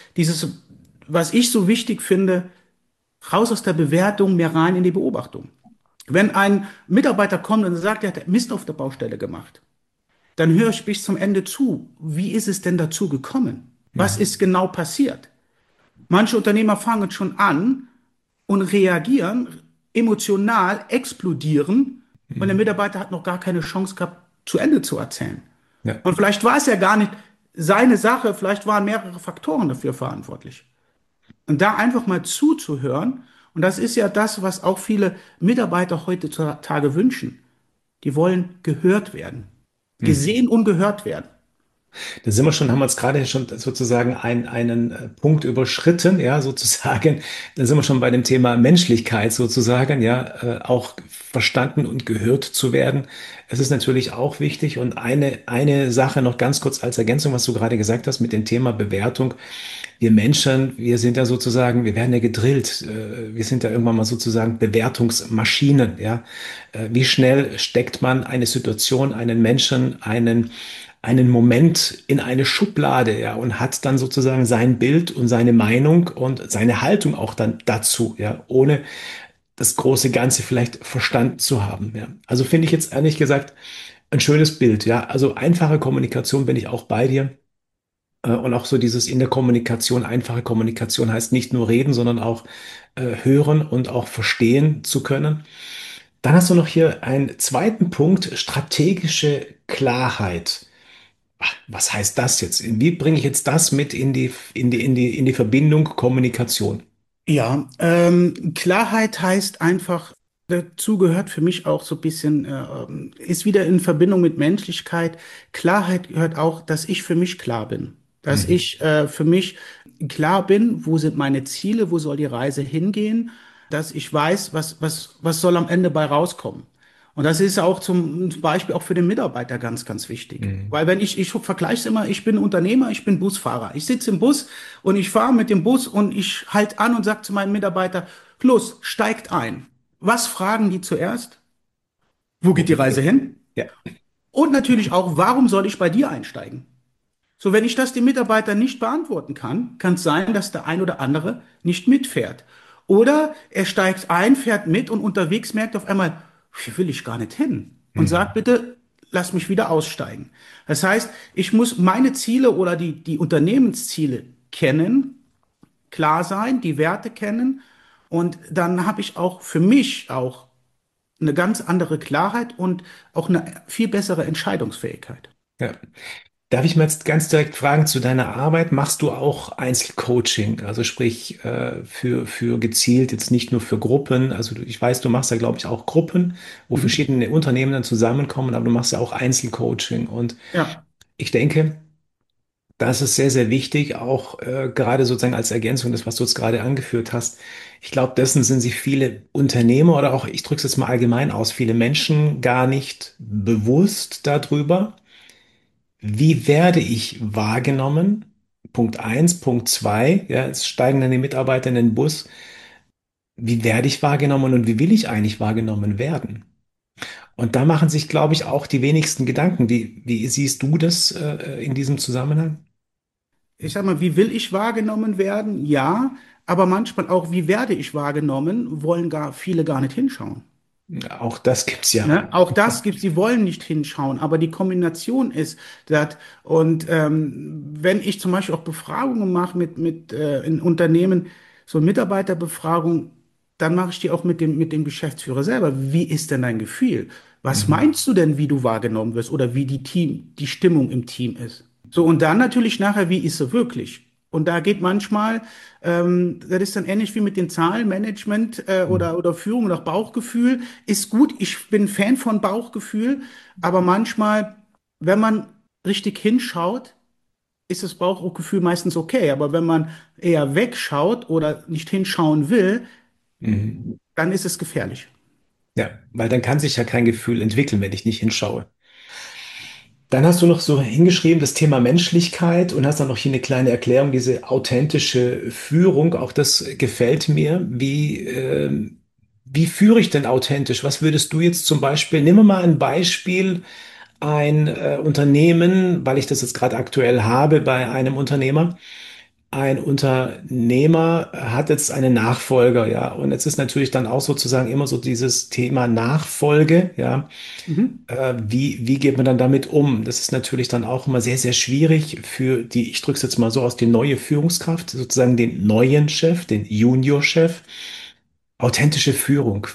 was ich so wichtig finde, raus aus der Bewertung, mehr rein in die Beobachtung. Wenn ein Mitarbeiter kommt und sagt, er hat Mist auf der Baustelle gemacht, dann höre ich bis zum Ende zu. Wie ist es denn dazu gekommen? Was Mhm. ist genau passiert? Manche Unternehmer fangen schon an und reagieren, emotional explodieren und der Mhm. Mitarbeiter hat noch gar keine Chance gehabt, zu Ende zu erzählen. Ja, Und vielleicht war es ja gar nicht seine Sache, vielleicht waren mehrere Faktoren dafür verantwortlich. Und da einfach mal zuzuhören Und das ist ja das, was auch viele Mitarbeiter heutzutage wünschen. Die wollen gehört werden, Mhm. gesehen und gehört werden. Da sind wir schon, haben wir jetzt gerade schon sozusagen einen Punkt überschritten, ja, sozusagen. Da sind wir schon bei dem Thema Menschlichkeit sozusagen, ja, auch verstanden und gehört zu werden. Es ist natürlich auch wichtig und eine Sache noch ganz kurz als Ergänzung, was du gerade gesagt hast mit dem Thema Bewertung. Wir Menschen, wir sind ja sozusagen, wir werden ja gedrillt. Wir sind ja irgendwann mal sozusagen Bewertungsmaschinen, ja. Wie schnell steckt man eine Situation, einen Menschen, einen Moment in eine Schublade, ja, und hat dann sozusagen sein Bild und seine Meinung und seine Haltung auch dann dazu, ja, ohne das große Ganze vielleicht verstanden zu haben, ja. Also finde ich jetzt ehrlich gesagt ein schönes Bild, ja. Also einfache Kommunikation bin ich auch bei dir. Und auch so dieses in der Kommunikation, einfache Kommunikation heißt nicht nur reden, sondern auch hören und auch verstehen zu können. Dann hast du noch hier einen zweiten Punkt, strategische Klarheit. Was heißt das jetzt? Wie bringe ich jetzt das mit in die Verbindung Kommunikation? Ja, Klarheit heißt einfach, dazu gehört für mich auch so ein bisschen, ist wieder in Verbindung mit Menschlichkeit. Klarheit gehört auch, dass ich für mich klar bin. Dass Mhm. ich für mich klar bin, wo sind meine Ziele, wo soll die Reise hingehen, dass ich weiß, was soll am Ende bei rauskommen. Und das ist auch zum Beispiel auch für den Mitarbeiter ganz, ganz wichtig. Mhm. Weil wenn ich vergleiche es immer, ich bin Unternehmer, ich bin Busfahrer. Ich sitze im Bus und ich fahre mit dem Bus und ich halte an und sage zu meinem Mitarbeiter, los, steigt ein. Was fragen die zuerst? Wo Wo geht die geht's Reise hin? hin? Ja. Und natürlich auch, warum soll ich bei dir einsteigen? So, wenn ich das dem Mitarbeiter nicht beantworten kann, kann es sein, dass der ein oder andere nicht mitfährt. Oder er steigt ein, fährt mit und unterwegs merkt auf einmal, hier will ich gar nicht hin. Und sagt Mhm. bitte, lass mich wieder aussteigen. Das heißt, ich muss meine Ziele oder die Unternehmensziele kennen, klar sein, die Werte kennen. Und dann habe ich auch für mich auch eine ganz andere Klarheit und auch eine viel bessere Entscheidungsfähigkeit. Ja. Darf ich mal jetzt ganz direkt fragen zu deiner Arbeit? Machst du auch Einzelcoaching? Also sprich, für gezielt, jetzt nicht nur für Gruppen. Also ich weiß, du machst ja, glaube ich, auch Gruppen, wo Mhm. verschiedene Unternehmen dann zusammenkommen, aber du machst ja auch Einzelcoaching. Und Ja. ich denke, das ist sehr, sehr wichtig, auch gerade sozusagen als Ergänzung, das, was du jetzt gerade angeführt hast. Ich glaube, dessen sind sich viele Unternehmer oder auch, ich drücke es jetzt mal allgemein aus, viele Menschen gar nicht bewusst darüber. Wie werde ich wahrgenommen? Punkt eins, Punkt zwei, ja, es steigen dann die Mitarbeiter in den Bus. Wie werde ich wahrgenommen und wie will ich eigentlich wahrgenommen werden? Und da machen sich, glaube ich, auch die wenigsten Gedanken. Wie siehst du das in diesem Zusammenhang? Ich sag mal, wie will ich wahrgenommen werden? Ja, aber manchmal auch, wie werde ich wahrgenommen, wollen gar viele gar nicht hinschauen. Auch das gibt's ja. Ne? Auch das gibt's, die wollen nicht hinschauen, aber die Kombination ist das. Und wenn ich zum Beispiel auch Befragungen mache mit in Unternehmen, so Mitarbeiterbefragung, dann mache ich die auch mit dem Geschäftsführer selber. Wie ist denn dein Gefühl? Was Mhm. meinst du denn, wie du wahrgenommen wirst oder wie die Stimmung im Team ist? So, und dann natürlich nachher, wie ist sie wirklich? Und da geht manchmal, das ist dann ähnlich wie mit den Zahlenmanagement oder Führung nach Bauchgefühl. Ist gut, ich bin Fan von Bauchgefühl, aber manchmal, wenn man richtig hinschaut, ist das Bauchgefühl meistens okay. Aber wenn man eher wegschaut oder nicht hinschauen will, Mhm. dann ist es gefährlich. Ja, weil dann kann sich ja kein Gefühl entwickeln, wenn ich nicht hinschaue. Dann hast du noch so hingeschrieben, das Thema Menschlichkeit und hast dann noch hier eine kleine Erklärung, diese authentische Führung. Auch das gefällt mir. Wie führe ich denn authentisch? Was würdest du jetzt zum Beispiel, nimm mal ein Beispiel, ein Unternehmen, weil ich das jetzt gerade aktuell habe bei einem Unternehmer. Ein Unternehmer hat jetzt einen Nachfolger, ja, und jetzt ist natürlich dann auch sozusagen immer so dieses Thema Nachfolge, ja. Mhm. Wie geht man dann damit um? Das ist natürlich dann auch immer sehr, sehr schwierig für die, ich drücke es jetzt mal so aus, die neue Führungskraft, sozusagen den neuen Chef, den Juniorchef. Authentische Führung.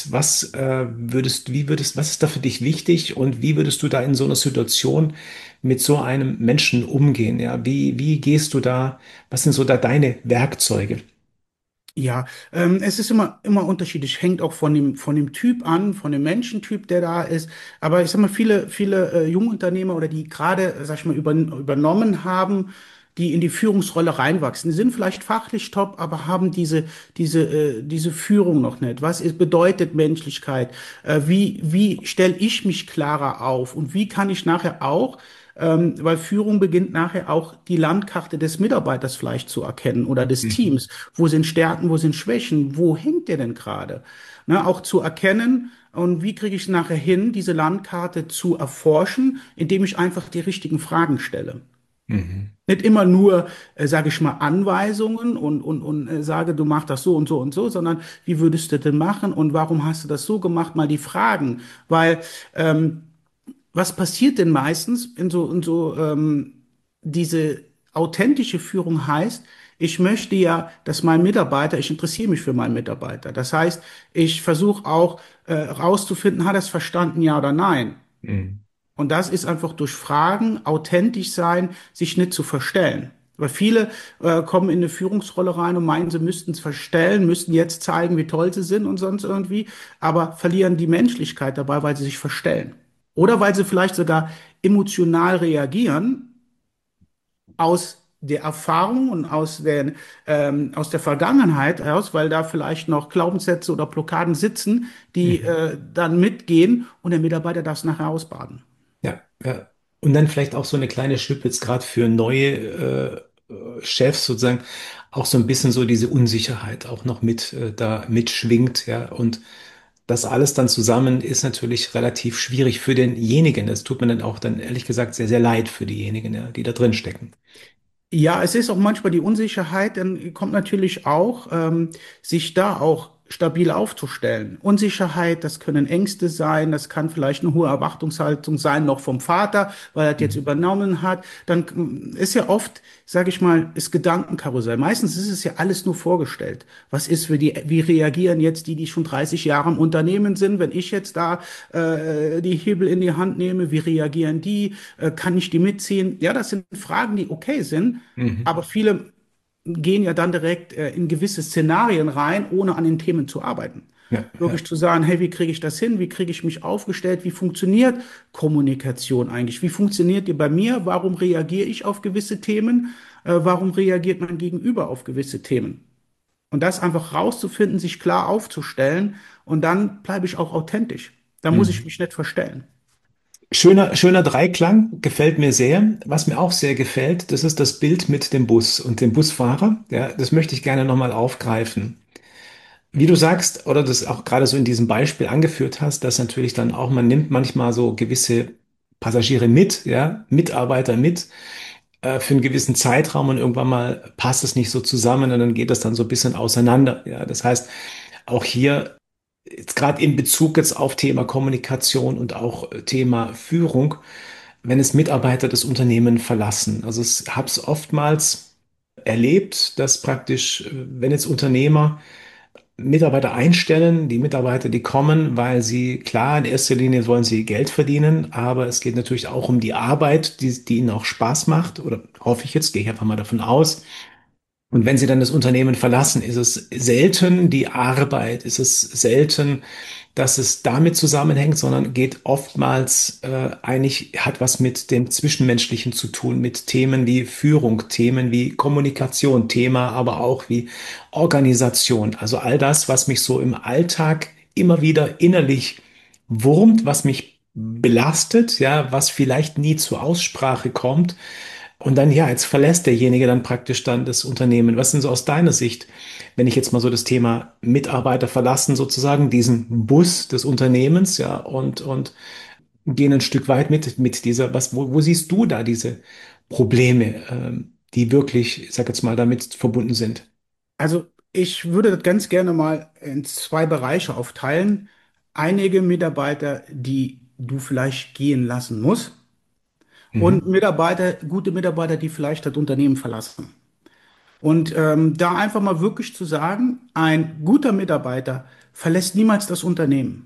Was ist da für dich wichtig und wie würdest du da in so einer Situation mit so einem Menschen umgehen? Ja, wie gehst du da? Was sind so da deine Werkzeuge? Ja, es ist immer unterschiedlich, hängt auch von dem Typ an, von dem Menschentyp, der da ist. Aber ich sag mal, viele Jungunternehmer oder die gerade, sag ich mal, übernommen haben, die in die Führungsrolle reinwachsen, die sind vielleicht fachlich top, aber haben diese Führung noch nicht. Bedeutet Menschlichkeit? Wie stelle ich mich klarer auf? Und wie kann ich nachher auch weil Führung beginnt nachher auch die Landkarte des Mitarbeiters vielleicht zu erkennen oder des Mhm. Teams. Wo sind Stärken, wo sind Schwächen, wo hängt der denn gerade? Ne, auch zu erkennen und wie kriege ich es nachher hin, diese Landkarte zu erforschen, indem ich einfach die richtigen Fragen stelle. Mhm. Nicht immer nur, sage ich mal, Anweisungen und sage, du machst das so und so und so, sondern wie würdest du denn machen und warum hast du das so gemacht? Mal die Fragen, weil was passiert denn meistens diese authentische Führung heißt, ich möchte ja, dass mein Mitarbeiter, ich interessiere mich für meinen Mitarbeiter. Das heißt, ich versuche auch rauszufinden, hat er es verstanden, ja oder nein. Mhm. Und das ist einfach durch Fragen, authentisch sein, sich nicht zu verstellen. Weil viele kommen in eine Führungsrolle rein und meinen, sie müssten es verstellen, müssten jetzt zeigen, wie toll sie sind und sonst irgendwie, aber verlieren die Menschlichkeit dabei, weil sie sich verstellen. Oder weil sie vielleicht sogar emotional reagieren aus der Erfahrung und aus der Vergangenheit heraus, weil da vielleicht noch Glaubenssätze oder Blockaden sitzen, die Mhm. dann mitgehen und der Mitarbeiter darf es nachher ausbaden. Ja, ja. Und dann vielleicht auch so eine kleine Schnippets gerade für neue Chefs sozusagen, auch so ein bisschen so diese Unsicherheit auch noch mit da mitschwingt, ja. Und das alles dann zusammen ist natürlich relativ schwierig für denjenigen. Das tut mir dann auch dann ehrlich gesagt sehr, sehr leid für diejenigen, ja, die da drin stecken. Ja, es ist auch manchmal die Unsicherheit, dann kommt natürlich auch, sich da auch stabil aufzustellen. Unsicherheit, das können Ängste sein, das kann vielleicht eine hohe Erwartungshaltung sein, noch vom Vater, weil er das jetzt Mhm. übernommen hat. Dann ist ja oft, sage ich mal, ist Gedankenkarussell. Meistens ist es ja alles nur vorgestellt. Wie reagieren jetzt die schon 30 Jahre im Unternehmen sind, wenn ich jetzt da die Hebel in die Hand nehme? Wie reagieren die? Kann ich die mitziehen? Ja, das sind Fragen, die okay sind, Mhm. aber viele gehen ja dann direkt in gewisse Szenarien rein, ohne an den Themen zu arbeiten. Ja, Wirklich ja. zu sagen, hey, wie kriege ich das hin? Wie kriege ich mich aufgestellt? Wie funktioniert Kommunikation eigentlich? Wie funktioniert die bei mir? Warum reagiere ich auf gewisse Themen? Warum reagiert mein Gegenüber auf gewisse Themen? Und das einfach rauszufinden, sich klar aufzustellen und dann bleibe ich auch authentisch. Da muss ich Mhm. mich nicht verstellen. Schöner Dreiklang, gefällt mir sehr. Was mir auch sehr gefällt, das ist das Bild mit dem Bus und dem Busfahrer. Ja, das möchte ich gerne nochmal aufgreifen. Wie du sagst, oder das auch gerade so in diesem Beispiel angeführt hast, dass natürlich dann auch, man nimmt manchmal so gewisse Passagiere mit, ja, Mitarbeiter mit, für einen gewissen Zeitraum und irgendwann mal passt es nicht so zusammen und dann geht das dann so ein bisschen auseinander. Ja, das heißt, auch hier, jetzt gerade in Bezug jetzt auf Thema Kommunikation und auch Thema Führung, wenn es Mitarbeiter das Unternehmen verlassen. Also ich habe es oftmals erlebt, dass praktisch, wenn jetzt Unternehmer Mitarbeiter einstellen, die Mitarbeiter, die kommen, weil sie, klar, in erster Linie wollen sie Geld verdienen, aber es geht natürlich auch um die Arbeit, die ihnen auch Spaß macht, oder hoffe ich jetzt, gehe ich einfach mal davon aus. Und wenn sie dann das Unternehmen verlassen, ist es selten die Arbeit, ist es selten, dass es damit zusammenhängt, sondern geht oftmals eigentlich, hat was mit dem Zwischenmenschlichen zu tun, mit Themen wie Führung, Themen wie Kommunikation, Thema aber auch wie Organisation. Also all das, was mich so im Alltag immer wieder innerlich wurmt, was mich belastet, ja, was vielleicht nie zur Aussprache kommt. Und dann, ja, jetzt verlässt derjenige dann praktisch dann das Unternehmen. Was sind so aus deiner Sicht, wenn ich jetzt mal so das Thema Mitarbeiter verlassen, sozusagen, diesen Bus des Unternehmens, ja, und gehen ein Stück weit mit dieser, wo siehst du da diese Probleme, die wirklich, ich sag jetzt mal, damit verbunden sind? Also ich würde das ganz gerne mal in zwei Bereiche aufteilen. Einige Mitarbeiter, die du vielleicht gehen lassen musst und Mhm. gute Mitarbeiter, die vielleicht das Unternehmen verlassen. Und da einfach mal wirklich zu sagen, ein guter Mitarbeiter verlässt niemals das Unternehmen.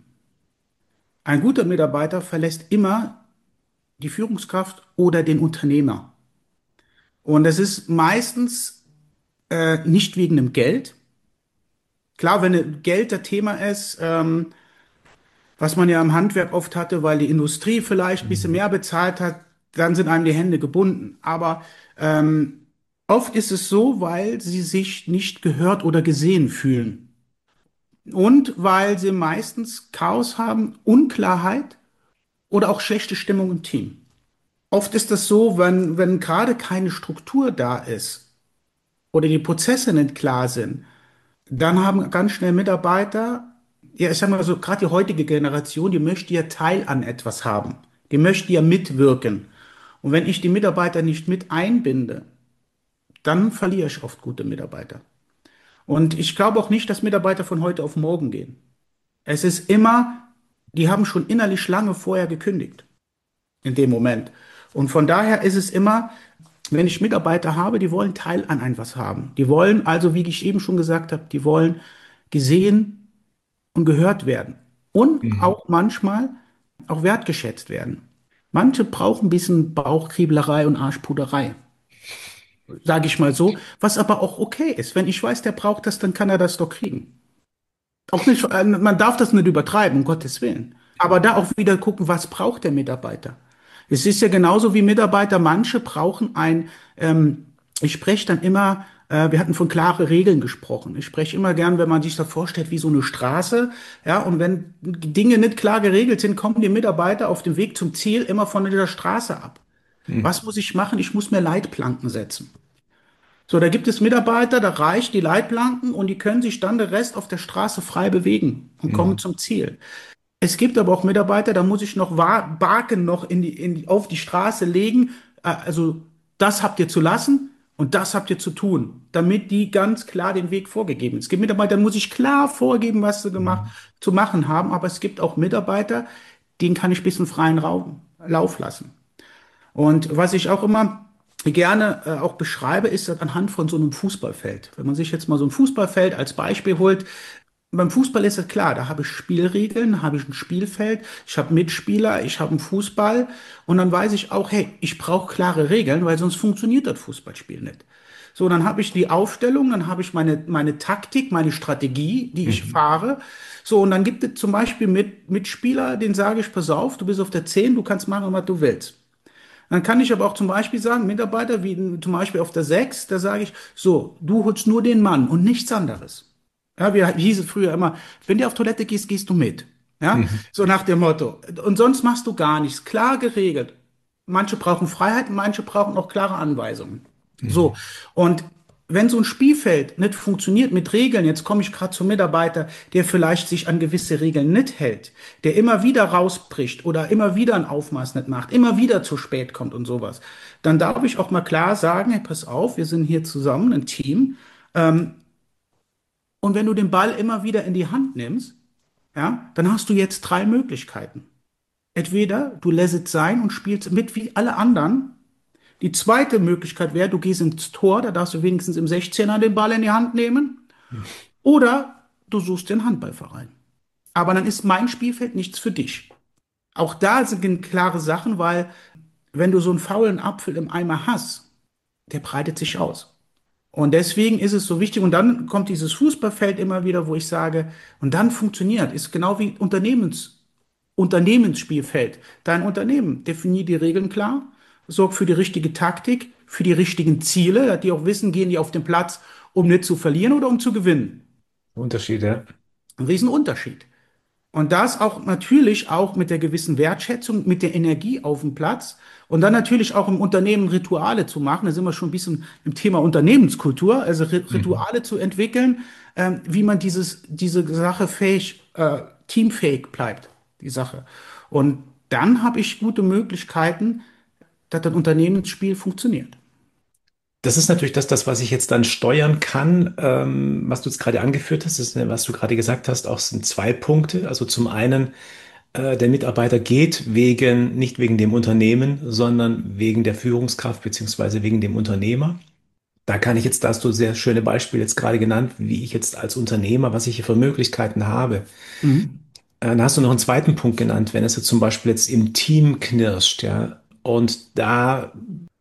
Ein guter Mitarbeiter verlässt immer die Führungskraft oder den Unternehmer. Und das ist meistens nicht wegen dem Geld, Klar, wenn Geld das Thema ist, was man ja im Handwerk oft hatte, weil die Industrie vielleicht ein bisschen Mhm. mehr bezahlt hat, dann sind einem die Hände gebunden. Aber oft ist es so, weil sie sich nicht gehört oder gesehen fühlen. Und weil sie meistens Chaos haben, Unklarheit oder auch schlechte Stimmung im Team. Oft ist das so, wenn gerade keine Struktur da ist oder die Prozesse nicht klar sind, dann haben ganz schnell Mitarbeiter, ja, ich sag mal so, gerade die heutige Generation, die möchte ja Teil an etwas haben. Die möchte ja mitwirken. Und wenn ich die Mitarbeiter nicht mit einbinde, dann verliere ich oft gute Mitarbeiter. Und ich glaube auch nicht, dass Mitarbeiter von heute auf morgen gehen. Es ist immer, die haben schon innerlich lange vorher gekündigt, in dem Moment. Und von daher ist es immer, wenn ich Mitarbeiter habe, die wollen Teil an etwas haben. Die wollen also, wie ich eben schon gesagt habe, die wollen gesehen und gehört werden. Und Mhm. auch manchmal auch wertgeschätzt werden. Manche brauchen ein bisschen Bauchkrieblerei und Arschpuderei, sage ich mal so, was aber auch okay ist. Wenn ich weiß, der braucht das, dann kann er das doch kriegen. Auch nicht, man darf das nicht übertreiben, um Gottes Willen. Aber da auch wieder gucken, was braucht der Mitarbeiter? Es ist ja genauso wie Mitarbeiter, manche brauchen ich spreche dann immer, wir hatten von klare Regeln gesprochen. Ich spreche immer gern, wenn man sich das vorstellt, wie so eine Straße, ja, und wenn Dinge nicht klar geregelt sind, kommen die Mitarbeiter auf dem Weg zum Ziel immer von dieser Straße ab. Mhm. Was muss ich machen? Ich muss mir Leitplanken setzen. So, da gibt es Mitarbeiter, da reicht die Leitplanken und die können sich dann der Rest auf der Straße frei bewegen und kommen Mhm. zum Ziel. Es gibt aber auch Mitarbeiter, da muss ich noch Baken noch auf die Straße legen. Also das habt ihr zu lassen und das habt ihr zu tun, damit die ganz klar den Weg vorgegeben. Es gibt Mitarbeiter, da muss ich klar vorgeben, was sie gemacht, Mhm. zu machen haben, aber es gibt auch Mitarbeiter, denen kann ich ein bisschen freien Lauf lassen. Und was ich auch immer gerne auch beschreibe, ist das anhand von so einem Fußballfeld. Wenn man sich jetzt mal so ein Fußballfeld als Beispiel holt, beim Fußball ist es klar, da habe ich Spielregeln, da habe ich ein Spielfeld, ich habe Mitspieler, ich habe einen Fußball und dann weiß ich auch, hey, ich brauche klare Regeln, weil sonst funktioniert das Fußballspiel nicht. So, dann habe ich die Aufstellung, dann habe ich meine Taktik, meine Strategie, die ich Mhm. fahre. So, und dann gibt es zum Beispiel Mitspieler, den sage ich, pass auf, du bist auf der 10, du kannst machen, was du willst. Dann kann ich aber auch zum Beispiel sagen, Mitarbeiter, wie zum Beispiel auf der 6, da sage ich, so, du holst nur den Mann und nichts anderes. Ja, wie hieß es früher immer, wenn du auf Toilette gehst, gehst du mit. Ja, Mhm. so nach dem Motto. Und sonst machst du gar nichts. Klar geregelt. Manche brauchen Freiheit, manche brauchen auch klare Anweisungen. So. Mhm. Und wenn so ein Spielfeld nicht funktioniert mit Regeln, jetzt komme ich gerade zum Mitarbeiter, der vielleicht sich an gewisse Regeln nicht hält, der immer wieder rausbricht oder immer wieder ein Aufmaß nicht macht, immer wieder zu spät kommt und sowas, dann darf ich auch mal klar sagen, hey, pass auf, wir sind hier zusammen, ein Team. Und wenn du den Ball immer wieder in die Hand nimmst, ja, dann hast du jetzt drei Möglichkeiten. Entweder du lässt es sein und spielst mit wie alle anderen. Die zweite Möglichkeit wäre, du gehst ins Tor, da darfst du wenigstens im 16er den Ball in die Hand nehmen. Oder du suchst den Handballverein. Aber dann ist mein Spielfeld nichts für dich. Auch da sind klare Sachen, weil wenn du so einen faulen Apfel im Eimer hast, der breitet sich aus. Und deswegen ist es so wichtig. Und dann kommt dieses Fußballfeld immer wieder, wo ich sage, und dann funktioniert, ist genau wie Unternehmensspielfeld. Dein Unternehmen definiert die Regeln klar, sorgt für die richtige Taktik, für die richtigen Ziele, dass die auch wissen, gehen die auf den Platz, um nicht zu verlieren oder um zu gewinnen. Unterschied, ja. Ein Riesenunterschied. Und das auch natürlich auch mit der gewissen Wertschätzung, mit der Energie auf dem Platz und dann natürlich auch im Unternehmen Rituale zu machen. Da sind wir schon ein bisschen im Thema Unternehmenskultur, also Mhm. Rituale zu entwickeln, wie man diese Sache teamfähig bleibt, die Sache. Und dann habe ich gute Möglichkeiten, dass das Unternehmensspiel funktioniert. Das ist natürlich das, was ich jetzt dann steuern kann, was du jetzt gerade angeführt hast, ist, was du gerade gesagt hast, auch sind zwei Punkte. Also zum einen, der Mitarbeiter geht nicht wegen dem Unternehmen, sondern wegen der Führungskraft beziehungsweise wegen dem Unternehmer. Da hast du sehr schöne Beispiele jetzt gerade genannt, wie ich jetzt als Unternehmer, was ich hier für Möglichkeiten habe. Mhm. Dann hast du noch einen zweiten Punkt genannt, wenn es jetzt zum Beispiel jetzt im Team knirscht, ja. Und da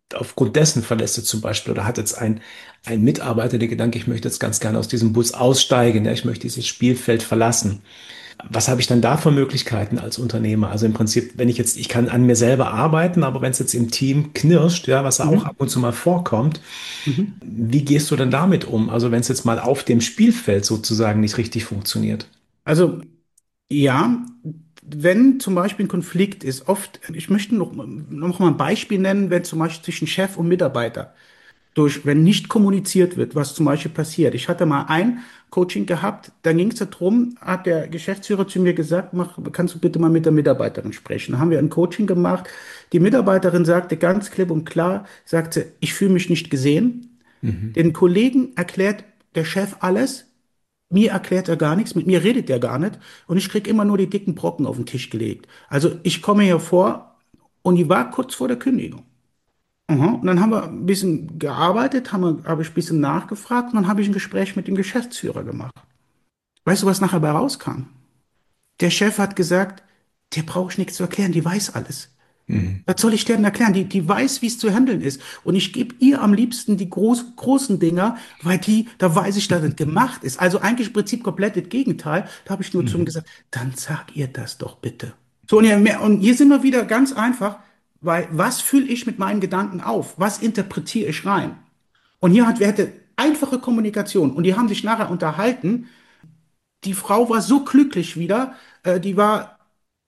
aufgrund dessen verlässt du zum Beispiel oder hat jetzt ein Mitarbeiter den Gedanke, ich möchte jetzt ganz gerne aus diesem Bus aussteigen, ja, ich möchte dieses Spielfeld verlassen. Was habe ich dann da für Möglichkeiten als Unternehmer? Also im Prinzip, wenn ich jetzt, ich kann an mir selber arbeiten, aber wenn es jetzt im Team knirscht, ja, was ja auch ab Mhm. und zu mal vorkommt, Mhm. wie gehst du denn damit um? Also wenn es jetzt mal auf dem Spielfeld sozusagen nicht richtig funktioniert. Also ja, wenn zum Beispiel ein Konflikt ist, oft, ich möchte noch mal ein Beispiel nennen, wenn zum Beispiel zwischen Chef und Mitarbeiter wenn nicht kommuniziert wird, was zum Beispiel passiert. Ich hatte mal ein Coaching gehabt, da ging es darum, hat der Geschäftsführer zu mir gesagt, kannst du bitte mal mit der Mitarbeiterin sprechen. Da haben wir ein Coaching gemacht. Die Mitarbeiterin sagte ganz klipp und klar, sagte, ich fühle mich nicht gesehen. Mhm. Den Kollegen erklärt der Chef alles. Mir erklärt er gar nichts, mit mir redet er gar nicht und ich krieg immer nur die dicken Brocken auf den Tisch gelegt. Also ich komme hier vor und die war kurz vor der Kündigung. Aha. Und dann haben wir ein bisschen gearbeitet, habe ich ein bisschen nachgefragt und dann habe ich ein Gespräch mit dem Geschäftsführer gemacht. Weißt du, was nachher bei rauskam? Der Chef hat gesagt, der brauche ich nichts zu erklären, die weiß alles. Mhm. Was soll ich der denn erklären? Die weiß, wie es zu handeln ist. Und ich gebe ihr am liebsten die großen Dinger, weil da weiß ich, dass es gemacht ist. Also eigentlich im Prinzip komplett das Gegenteil. Da habe ich nur zu ihm Mhm. gesagt, dann sag ihr das doch bitte. So, und hier sind wir wieder ganz einfach, weil was fühle ich mit meinen Gedanken auf? Was interpretiere ich rein? Und wir hatten einfache Kommunikation und die haben sich nachher unterhalten. Die Frau war so glücklich wieder, die war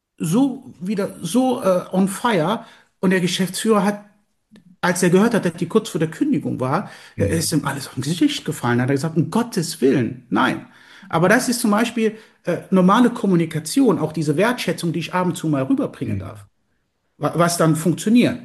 so on fire und der Geschäftsführer hat, als er gehört hat, dass die kurz vor der Kündigung war, Mhm. ist ihm alles auf dem Gesicht gefallen. Hat er gesagt, um Gottes Willen, nein. Aber das ist zum Beispiel normale Kommunikation, auch diese Wertschätzung, die ich ab und zu mal rüberbringen Mhm. darf, was dann funktioniert.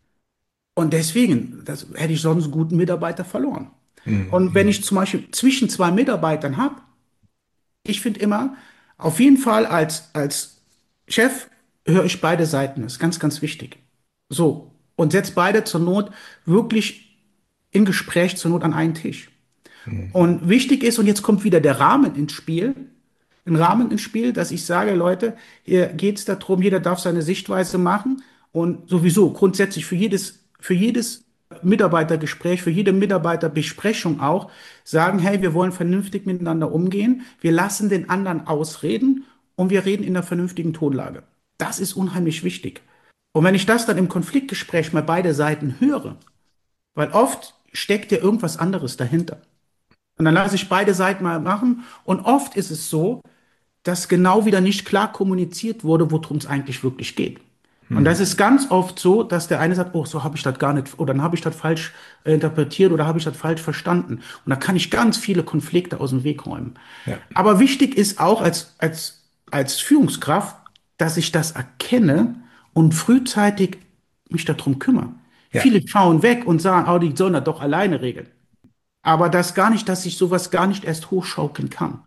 Und deswegen, das hätte ich sonst einen guten Mitarbeiter verloren. Und wenn Mhm. ich zum Beispiel zwischen zwei Mitarbeitern habe, ich finde immer, auf jeden Fall als Chef höre ich beide Seiten. Das ist ganz, ganz wichtig. So. Und setze beide zur Not wirklich im Gespräch zur Not an einen Tisch. Mhm. Und wichtig ist, und jetzt kommt wieder der Rahmen ins Spiel, ein Rahmen ins Spiel, dass ich sage, Leute, hier geht es darum, jeder darf seine Sichtweise machen und sowieso grundsätzlich für jedes Mitarbeitergespräch, für jede Mitarbeiterbesprechung auch sagen, hey, wir wollen vernünftig miteinander umgehen, wir lassen den anderen ausreden und wir reden in einer vernünftigen Tonlage. Das ist unheimlich wichtig. Und wenn ich das dann im Konfliktgespräch mal beide Seiten höre, weil oft steckt ja irgendwas anderes dahinter. Und dann lasse ich beide Seiten mal machen. Und oft ist es so, dass genau wieder nicht klar kommuniziert wurde, worum es eigentlich wirklich geht. Und das Mhm. ist ganz oft so, dass der eine sagt, oh, so habe ich das gar nicht, oder dann habe ich das falsch interpretiert oder habe ich das falsch verstanden. Und da kann ich ganz viele Konflikte aus dem Weg räumen. Ja. Aber wichtig ist auch als Führungskraft, dass ich das erkenne und frühzeitig mich darum kümmere. Ja. Viele schauen weg und sagen, oh, die sollen das doch alleine regeln. Aber das gar nicht, dass ich sowas gar nicht erst hochschaukeln kann.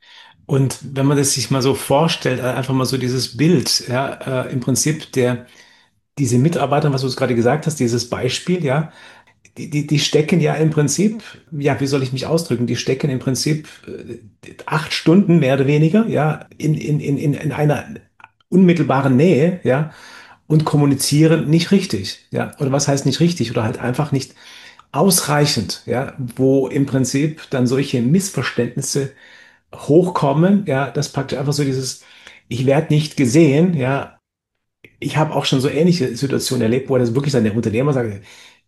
Und wenn man das sich mal so vorstellt, einfach mal so dieses Bild, ja, im Prinzip diese Mitarbeiter, was du gerade gesagt hast, dieses Beispiel, ja, die stecken ja im Prinzip, ja, wie soll ich mich ausdrücken? Die stecken im Prinzip 8 Stunden mehr oder weniger, ja, in einer unmittelbaren Nähe, ja, und kommunizieren nicht richtig, ja. Oder was heißt nicht richtig? Oder halt einfach nicht ausreichend, ja, wo im Prinzip dann solche Missverständnisse hochkommen, ja, das praktisch einfach so dieses, ich werde nicht gesehen, ja. Ich habe auch schon so ähnliche Situationen erlebt, wo das wirklich dann der Unternehmer sagt,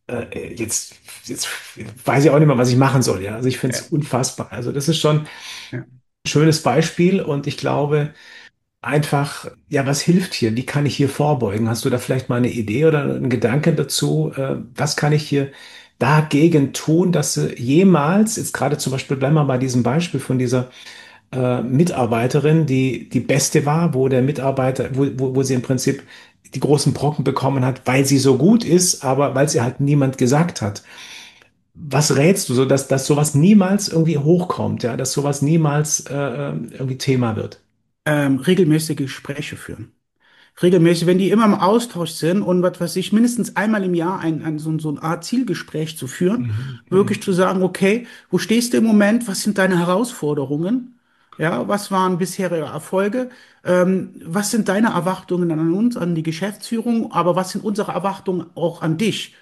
jetzt weiß ich auch nicht mehr, was ich machen soll. Ja, also ich finde es Ja, unfassbar. Also das ist schon ein ja. schönes Beispiel und ich glaube einfach, ja, was hilft hier? Wie kann ich hier vorbeugen? Hast du da vielleicht mal eine Idee oder einen Gedanken dazu? Was kann ich hier dagegen tun, dass sie jemals, jetzt gerade zum Beispiel, bleiben wir bei diesem Beispiel von dieser Mitarbeiterin, die die beste war, wo der Mitarbeiter, wo sie im Prinzip die großen Brocken bekommen hat, weil sie so gut ist, aber weil sie halt niemand gesagt hat. Was rätst du so, dass sowas niemals irgendwie hochkommt, ja, dass sowas niemals irgendwie Thema wird? Regelmäßige Gespräche führen. Regelmäßig, wenn die immer im Austausch sind und was weiß ich, mindestens einmal im Jahr so eine Art Zielgespräch zu führen, Mhm. wirklich zu sagen, okay, wo stehst du im Moment, was sind deine Herausforderungen? Ja, was waren bisherige Erfolge? Was sind deine Erwartungen an uns, an die Geschäftsführung, aber was sind unsere Erwartungen auch an dich?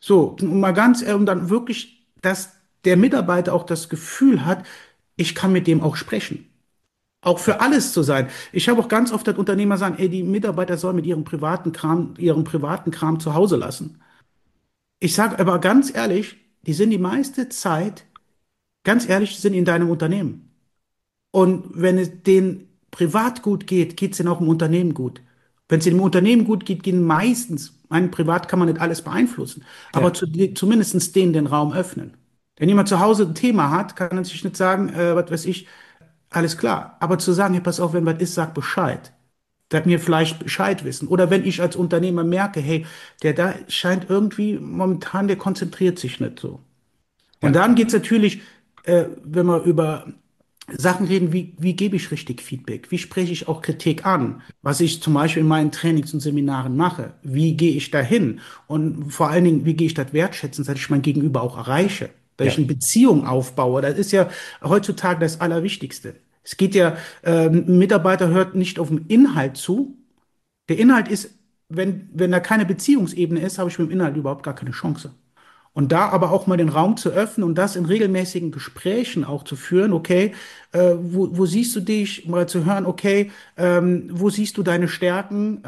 So, und mal ganz, und dann wirklich, dass der Mitarbeiter auch das Gefühl hat, ich kann mit dem auch sprechen. Auch Ja, für alles zu sein. Ich habe auch ganz oft, dass Unternehmer sagen, ey, die Mitarbeiter sollen mit ihrem privaten Kram zu Hause lassen. Ich sage aber ganz ehrlich, die sind die meiste Zeit, ganz ehrlich, die sind in deinem Unternehmen. Und wenn es denen privat gut geht, geht es denen auch im Unternehmen gut. Wenn es im Unternehmen gut geht, gehen meistens, mein Privat kann man nicht alles beeinflussen, aber ja, zumindest denen den Raum öffnen. Wenn jemand zu Hause ein Thema hat, kann er sich nicht sagen, was weiß ich, alles klar. Aber zu sagen, hey, pass auf, wenn was ist, sag Bescheid. Der mir vielleicht Bescheid wissen. Oder wenn ich als Unternehmer merke, hey, der da scheint irgendwie momentan, der konzentriert sich nicht so. Und ja, dann geht's natürlich, wenn wir über Sachen reden, wie gebe ich richtig Feedback? Wie spreche ich auch Kritik an? Was ich zum Beispiel in meinen Trainings und Seminaren mache? Wie gehe ich dahin? Und vor allen Dingen, wie gehe ich das wertschätzen, dass ich mein Gegenüber auch erreiche? Dass ich ja. eine Beziehung aufbaue? Das ist ja heutzutage das Allerwichtigste. Es geht ja, ein Mitarbeiter hört nicht auf den Inhalt zu. Der Inhalt ist, wenn da keine Beziehungsebene ist, habe ich mit dem Inhalt überhaupt gar keine Chance. Und da aber auch mal den Raum zu öffnen und das in regelmäßigen Gesprächen auch zu führen, okay, wo siehst du dich, mal zu hören, okay, wo siehst du deine Stärken,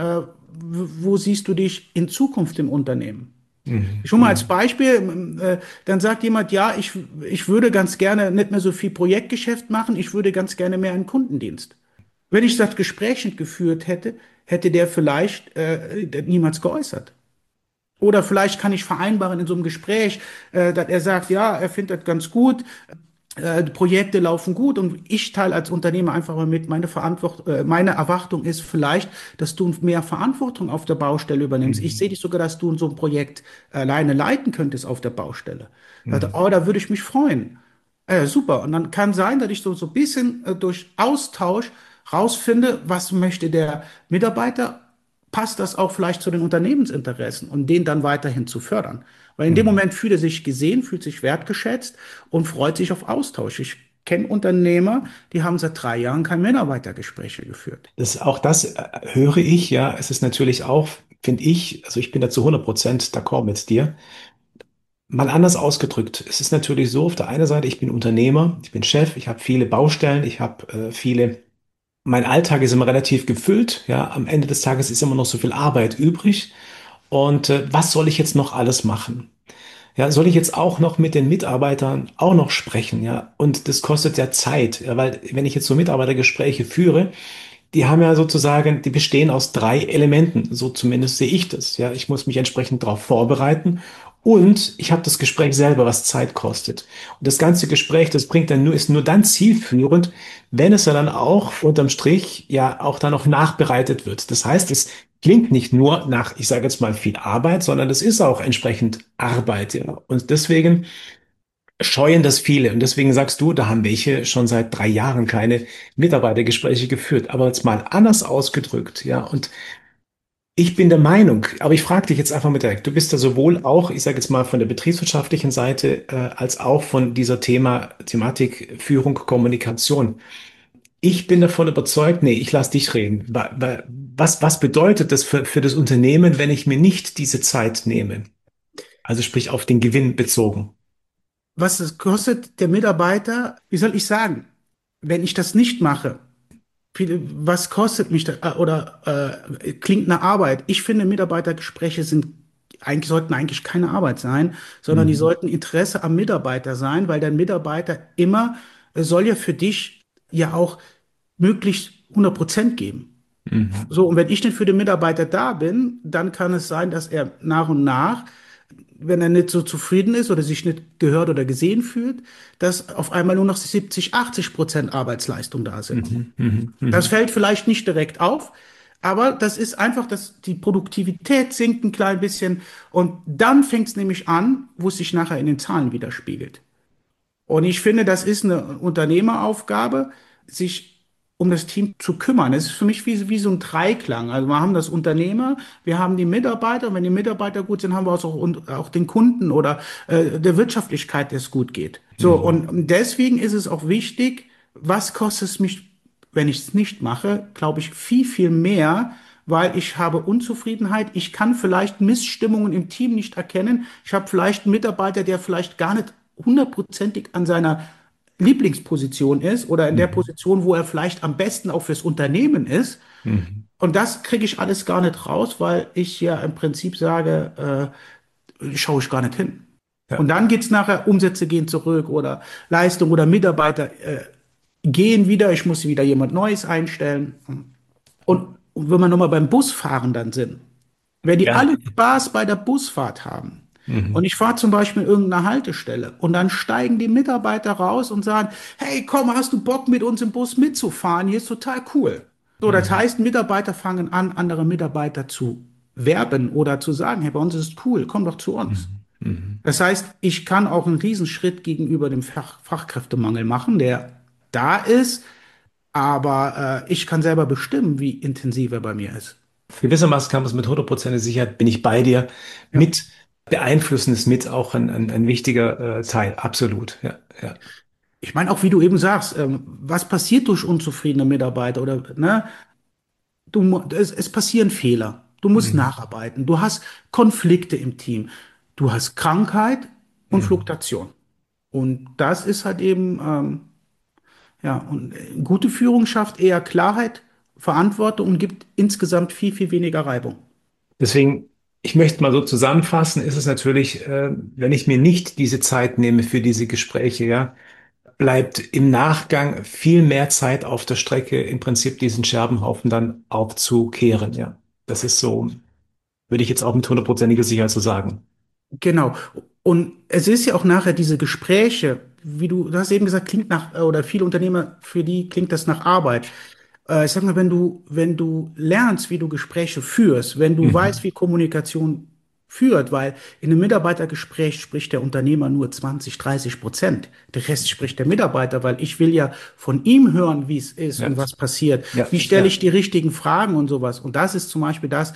wo siehst du dich in Zukunft im Unternehmen? Mhm. Schon mal als Mhm. Beispiel, dann sagt jemand, ja, ich würde ganz gerne nicht mehr so viel Projektgeschäft machen, ich würde ganz gerne mehr einen Kundendienst. Wenn ich das Gespräch nicht geführt hätte, hätte der vielleicht niemals geäußert. Oder vielleicht kann ich vereinbaren in so einem Gespräch, dass er sagt, ja, er findet das ganz gut, die Projekte laufen gut und ich teile als Unternehmer einfach mal mit, meine Erwartung ist vielleicht, dass du mehr Verantwortung auf der Baustelle übernimmst. Ich sehe Mhm. dich sogar, dass du so ein Projekt alleine leiten könntest auf der Baustelle. Mhm. Oh, da würde ich mich freuen. Super. Und dann kann sein, dass ich so ein bisschen durch Austausch rausfinde, was möchte der Mitarbeiter, passt das auch vielleicht zu den Unternehmensinteressen und den dann weiterhin zu fördern. Weil in dem Mhm. Moment fühlt er sich gesehen, fühlt sich wertgeschätzt und freut sich auf Austausch. Ich kenne Unternehmer, die haben seit 3 Jahren keine Mitarbeitergespräche geführt. Auch das höre ich, ja. Es ist natürlich auch, finde ich, also ich bin da zu 100% d'accord mit dir. Mal anders ausgedrückt, es ist natürlich so, auf der einen Seite, ich bin Unternehmer, ich bin Chef, ich habe viele Baustellen, ich habe mein Alltag ist immer relativ gefüllt, ja. Am Ende des Tages ist immer noch so viel Arbeit übrig. Und was soll ich jetzt noch alles machen? Ja, soll ich jetzt auch noch mit den Mitarbeitern auch noch sprechen? Ja, und das kostet ja Zeit, ja, weil wenn ich jetzt so Mitarbeitergespräche führe, die haben ja sozusagen, die bestehen aus drei Elementen. So zumindest sehe ich das. Ja, ich muss mich entsprechend darauf vorbereiten und ich habe das Gespräch selber, was Zeit kostet. Und das ganze Gespräch, das bringt dann nur, ist nur dann zielführend, wenn es ja dann auch unterm Strich ja auch dann noch nachbereitet wird. Das heißt, es klingt nicht nur nach, ich sage jetzt mal viel Arbeit, sondern es ist auch entsprechend Arbeit. Ja. Und deswegen scheuen das viele. Und deswegen sagst du, da haben welche schon seit 3 Jahren keine Mitarbeitergespräche geführt. Aber jetzt mal anders ausgedrückt, ja. Und ich bin der Meinung, aber ich frage dich jetzt einfach mal direkt, du bist da sowohl auch, ich sage jetzt mal von der betriebswirtschaftlichen Seite, als auch von dieser Thematik Führung, Kommunikation. Ich bin davon überzeugt, nee, ich lass dich reden. Was bedeutet das für das Unternehmen, wenn ich mir nicht diese Zeit nehme? Also sprich auf den Gewinn bezogen. Was es kostet der Mitarbeiter, wie soll ich sagen, wenn ich das nicht mache? Was kostet mich das, klingt eine Arbeit? Ich finde, Mitarbeitergespräche sollten eigentlich keine Arbeit sein, sondern die Mhm. sollten Interesse am Mitarbeiter sein, weil der Mitarbeiter immer soll ja für dich ja auch möglichst 100% geben. Mhm. So, und wenn ich nicht für den Mitarbeiter da bin, dann kann es sein, dass er nach und nach, wenn er nicht so zufrieden ist oder sich nicht gehört oder gesehen fühlt, dass auf einmal nur noch 70, 80% Arbeitsleistung da sind. Mhm. Mhm. Das Mhm. fällt vielleicht nicht direkt auf, aber das ist einfach, dass die Produktivität sinkt ein klein bisschen und dann fängt es nämlich an, wo es sich nachher in den Zahlen widerspiegelt. Und ich finde, das ist eine Unternehmeraufgabe, sich um das Team zu kümmern. Es ist für mich wie so ein Dreiklang. Also wir haben das Unternehmer, wir haben die Mitarbeiter und wenn die Mitarbeiter gut sind, haben wir auch den Kunden oder der Wirtschaftlichkeit, der es gut geht. So, Mhm. und deswegen ist es auch wichtig, was kostet es mich, wenn ich es nicht mache, glaube ich, viel, viel mehr, weil ich habe Unzufriedenheit. Ich kann vielleicht Missstimmungen im Team nicht erkennen. Ich habe vielleicht einen Mitarbeiter, der vielleicht gar nicht hundertprozentig an seiner Lieblingsposition ist oder in der Mhm. Position, wo er vielleicht am besten auch fürs Unternehmen ist. Mhm. Und das kriege ich alles gar nicht raus, weil ich ja im Prinzip sage, schaue ich gar nicht hin. Und Ja. dann geht's nachher, Umsätze gehen zurück oder Leistung oder Mitarbeiter gehen wieder, ich muss wieder jemand Neues einstellen. Und wenn wir nochmal beim Busfahren dann sind, wenn die Ja. alle Spaß bei der Busfahrt haben und Mhm. ich fahre zum Beispiel in irgendeiner Haltestelle und dann steigen die Mitarbeiter raus und sagen, hey, komm, hast du Bock mit uns im Bus mitzufahren? Hier ist total cool. So, das Mhm. heißt, Mitarbeiter fangen an, andere Mitarbeiter zu werben oder zu sagen, hey, bei uns ist es cool, komm doch zu uns. Mhm. Mhm. Das heißt, ich kann auch einen Riesenschritt gegenüber dem Fachkräftemangel machen, der da ist, aber ich kann selber bestimmen, wie intensiv er bei mir ist. Gewissermaßen kann man es mit 100% Sicherheit, bin ich bei dir, Ja. mit beeinflussen ist mit auch ein wichtiger Teil. Absolut. Ja, ja. Ich meine auch, wie du eben sagst, was passiert durch unzufriedene Mitarbeiter oder ne? Es passieren Fehler. Du musst Mhm. nacharbeiten. Du hast Konflikte im Team. Du hast Krankheit und Mhm. Fluktuation. Und das ist halt eben ja, und gute Führung schafft eher Klarheit, Verantwortung und gibt insgesamt viel, viel weniger Reibung. Deswegen, ich möchte mal so zusammenfassen, ist es natürlich, wenn ich mir nicht diese Zeit nehme für diese Gespräche, ja, bleibt im Nachgang viel mehr Zeit auf der Strecke, im Prinzip diesen Scherbenhaufen dann aufzukehren, ja. Das ist so, würde ich jetzt auch mit 100%iger Sicherheit so sagen. Genau. Und es ist ja auch nachher diese Gespräche, wie du hast eben gesagt, klingt nach, oder viele Unternehmer, für die klingt das nach Arbeit. Ich sag mal, wenn du lernst, wie du Gespräche führst, wenn du weißt, Mhm. wie Kommunikation führt, weil in einem Mitarbeitergespräch spricht der Unternehmer nur 20, 30%. Der Rest spricht der Mitarbeiter, weil ich will ja von ihm hören, wie es ist Ja, und was passiert. ja, Wie stelle ja. ich die richtigen Fragen und sowas. Und das ist zum Beispiel das,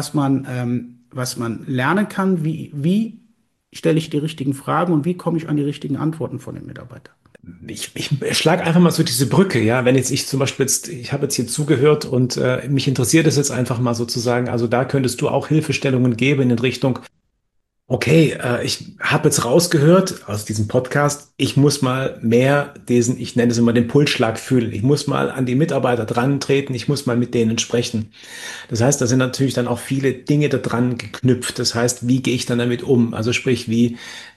was man lernen kann. Wie stelle ich die richtigen Fragen und wie komme ich an die richtigen Antworten von den Mitarbeitern? Ich schlage einfach mal so diese Brücke, ja. Wenn jetzt ich zum Beispiel jetzt, ich habe jetzt hier zugehört und mich interessiert es jetzt einfach mal sozusagen, also da könntest du auch Hilfestellungen geben in Richtung, okay, ich habe jetzt rausgehört aus diesem Podcast, ich muss mal mehr diesen, ich nenne es immer den Pulsschlag fühlen. Ich muss mal an die Mitarbeiter dran treten, ich muss mal mit denen sprechen. Das heißt, da sind natürlich dann auch viele Dinge da dran geknüpft. Das heißt, wie gehe ich dann damit um? Also sprich, wie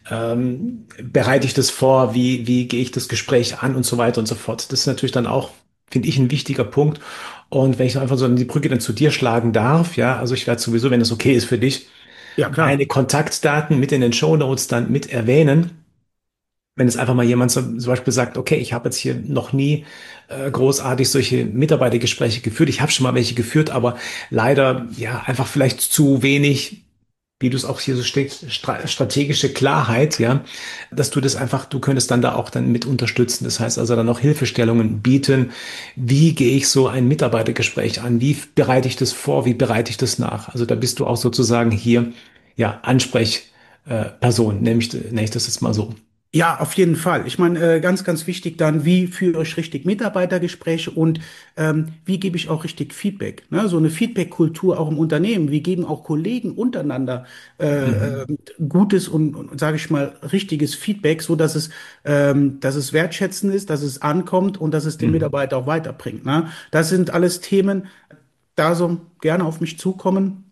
bereite ich das vor? Wie gehe ich das Gespräch an und so weiter und so fort. Das ist natürlich dann auch, finde ich, ein wichtiger Punkt. Und wenn ich einfach so die Brücke dann zu dir schlagen darf, ja, also ich werde sowieso, wenn es okay ist für dich, Ja, deine klar. Kontaktdaten mit in den Shownotes dann mit erwähnen. Wenn es einfach mal jemand zum Beispiel sagt, okay, ich habe jetzt hier noch nie großartig solche Mitarbeitergespräche geführt. Ich habe schon mal welche geführt, aber leider ja einfach vielleicht zu wenig, wie du es auch hier so steht, strategische Klarheit, ja, dass du das einfach, du könntest dann da auch dann mit unterstützen. Das heißt also dann auch Hilfestellungen bieten. Wie gehe ich so ein Mitarbeitergespräch an? Wie bereite ich das vor? Wie bereite ich das nach? Also da bist du auch sozusagen hier, ja, Ansprechperson, nenne ich das jetzt mal so. Ja, auf jeden Fall. Ich meine, ganz, ganz wichtig dann, wie führe ich richtig Mitarbeitergespräche und wie gebe ich auch richtig Feedback? Ne? So eine Feedback-Kultur auch im Unternehmen. Wie geben auch Kollegen untereinander Mhm. gutes und sage ich mal, richtiges Feedback, so dass es wertschätzend ist, dass es ankommt und dass es den Mhm. Mitarbeiter auch weiterbringt. Ne? Das sind alles Themen, da so gerne auf mich zukommen.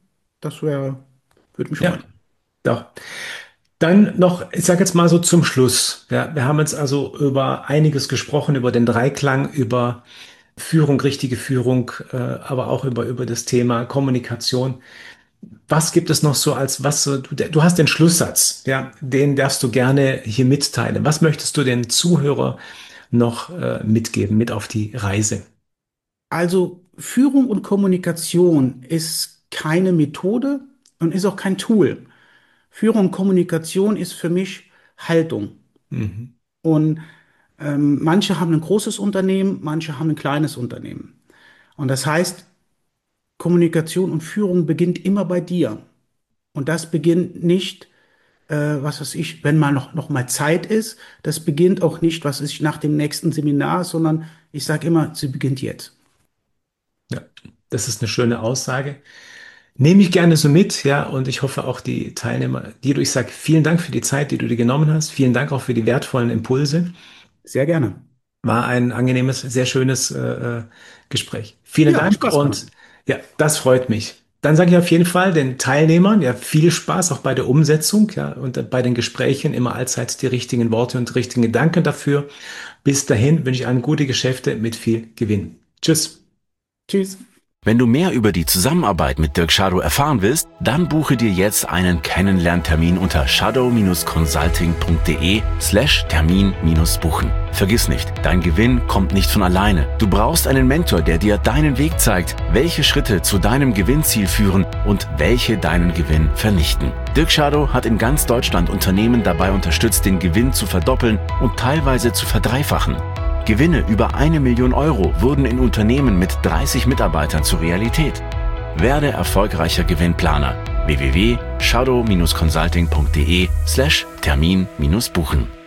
Würde mich Ja, freuen. doch. Dann noch, ich sage jetzt mal so zum Schluss. Ja, wir haben jetzt also über einiges gesprochen, über den Dreiklang, über Führung, richtige Führung, aber auch über das Thema Kommunikation. Was gibt es noch so als was so, du hast den Schlusssatz, ja, den darfst du gerne hier mitteilen. Was möchtest du den Zuhörer noch mitgeben, mit auf die Reise? Also Führung und Kommunikation ist keine Methode und ist auch kein Tool. Führung und Kommunikation ist für mich Haltung. Mhm. Und manche haben ein großes Unternehmen, manche haben ein kleines Unternehmen. Und das heißt, Kommunikation und Führung beginnt immer bei dir. Und das beginnt nicht, was weiß ich, wenn mal noch mal Zeit ist. Das beginnt auch nicht, was weiß ich, nach dem nächsten Seminar, sondern ich sage immer, sie beginnt jetzt. Ja. Das ist eine schöne Aussage. Nehme ich gerne so mit, ja, und ich hoffe auch die Teilnehmer, ich sage vielen Dank für die Zeit, die du dir genommen hast. Vielen Dank auch für die wertvollen Impulse. Sehr gerne. War ein angenehmes, sehr schönes Gespräch. Vielen Ja, hat Dank Spaß gemacht. und ja, das freut mich. Dann sage ich auf jeden Fall den Teilnehmern ja viel Spaß auch bei der Umsetzung, ja, und bei den Gesprächen immer allzeit die richtigen Worte und richtigen Gedanken dafür. Bis dahin wünsche ich Ihnen gute Geschäfte mit viel Gewinn. Tschüss. Tschüss. Wenn du mehr über die Zusammenarbeit mit Dirk Schadow erfahren willst, dann buche dir jetzt einen Kennenlerntermin unter shadow-consulting.de/Termin-buchen. Vergiss nicht, dein Gewinn kommt nicht von alleine. Du brauchst einen Mentor, der dir deinen Weg zeigt, welche Schritte zu deinem Gewinnziel führen und welche deinen Gewinn vernichten. Dirk Schadow hat in ganz Deutschland Unternehmen dabei unterstützt, den Gewinn zu verdoppeln und teilweise zu verdreifachen. Gewinne über 1 Million Euro wurden in Unternehmen mit 30 Mitarbeitern zur Realität. Werde erfolgreicher Gewinnplaner. www.shadow-consulting.de/Termin-buchen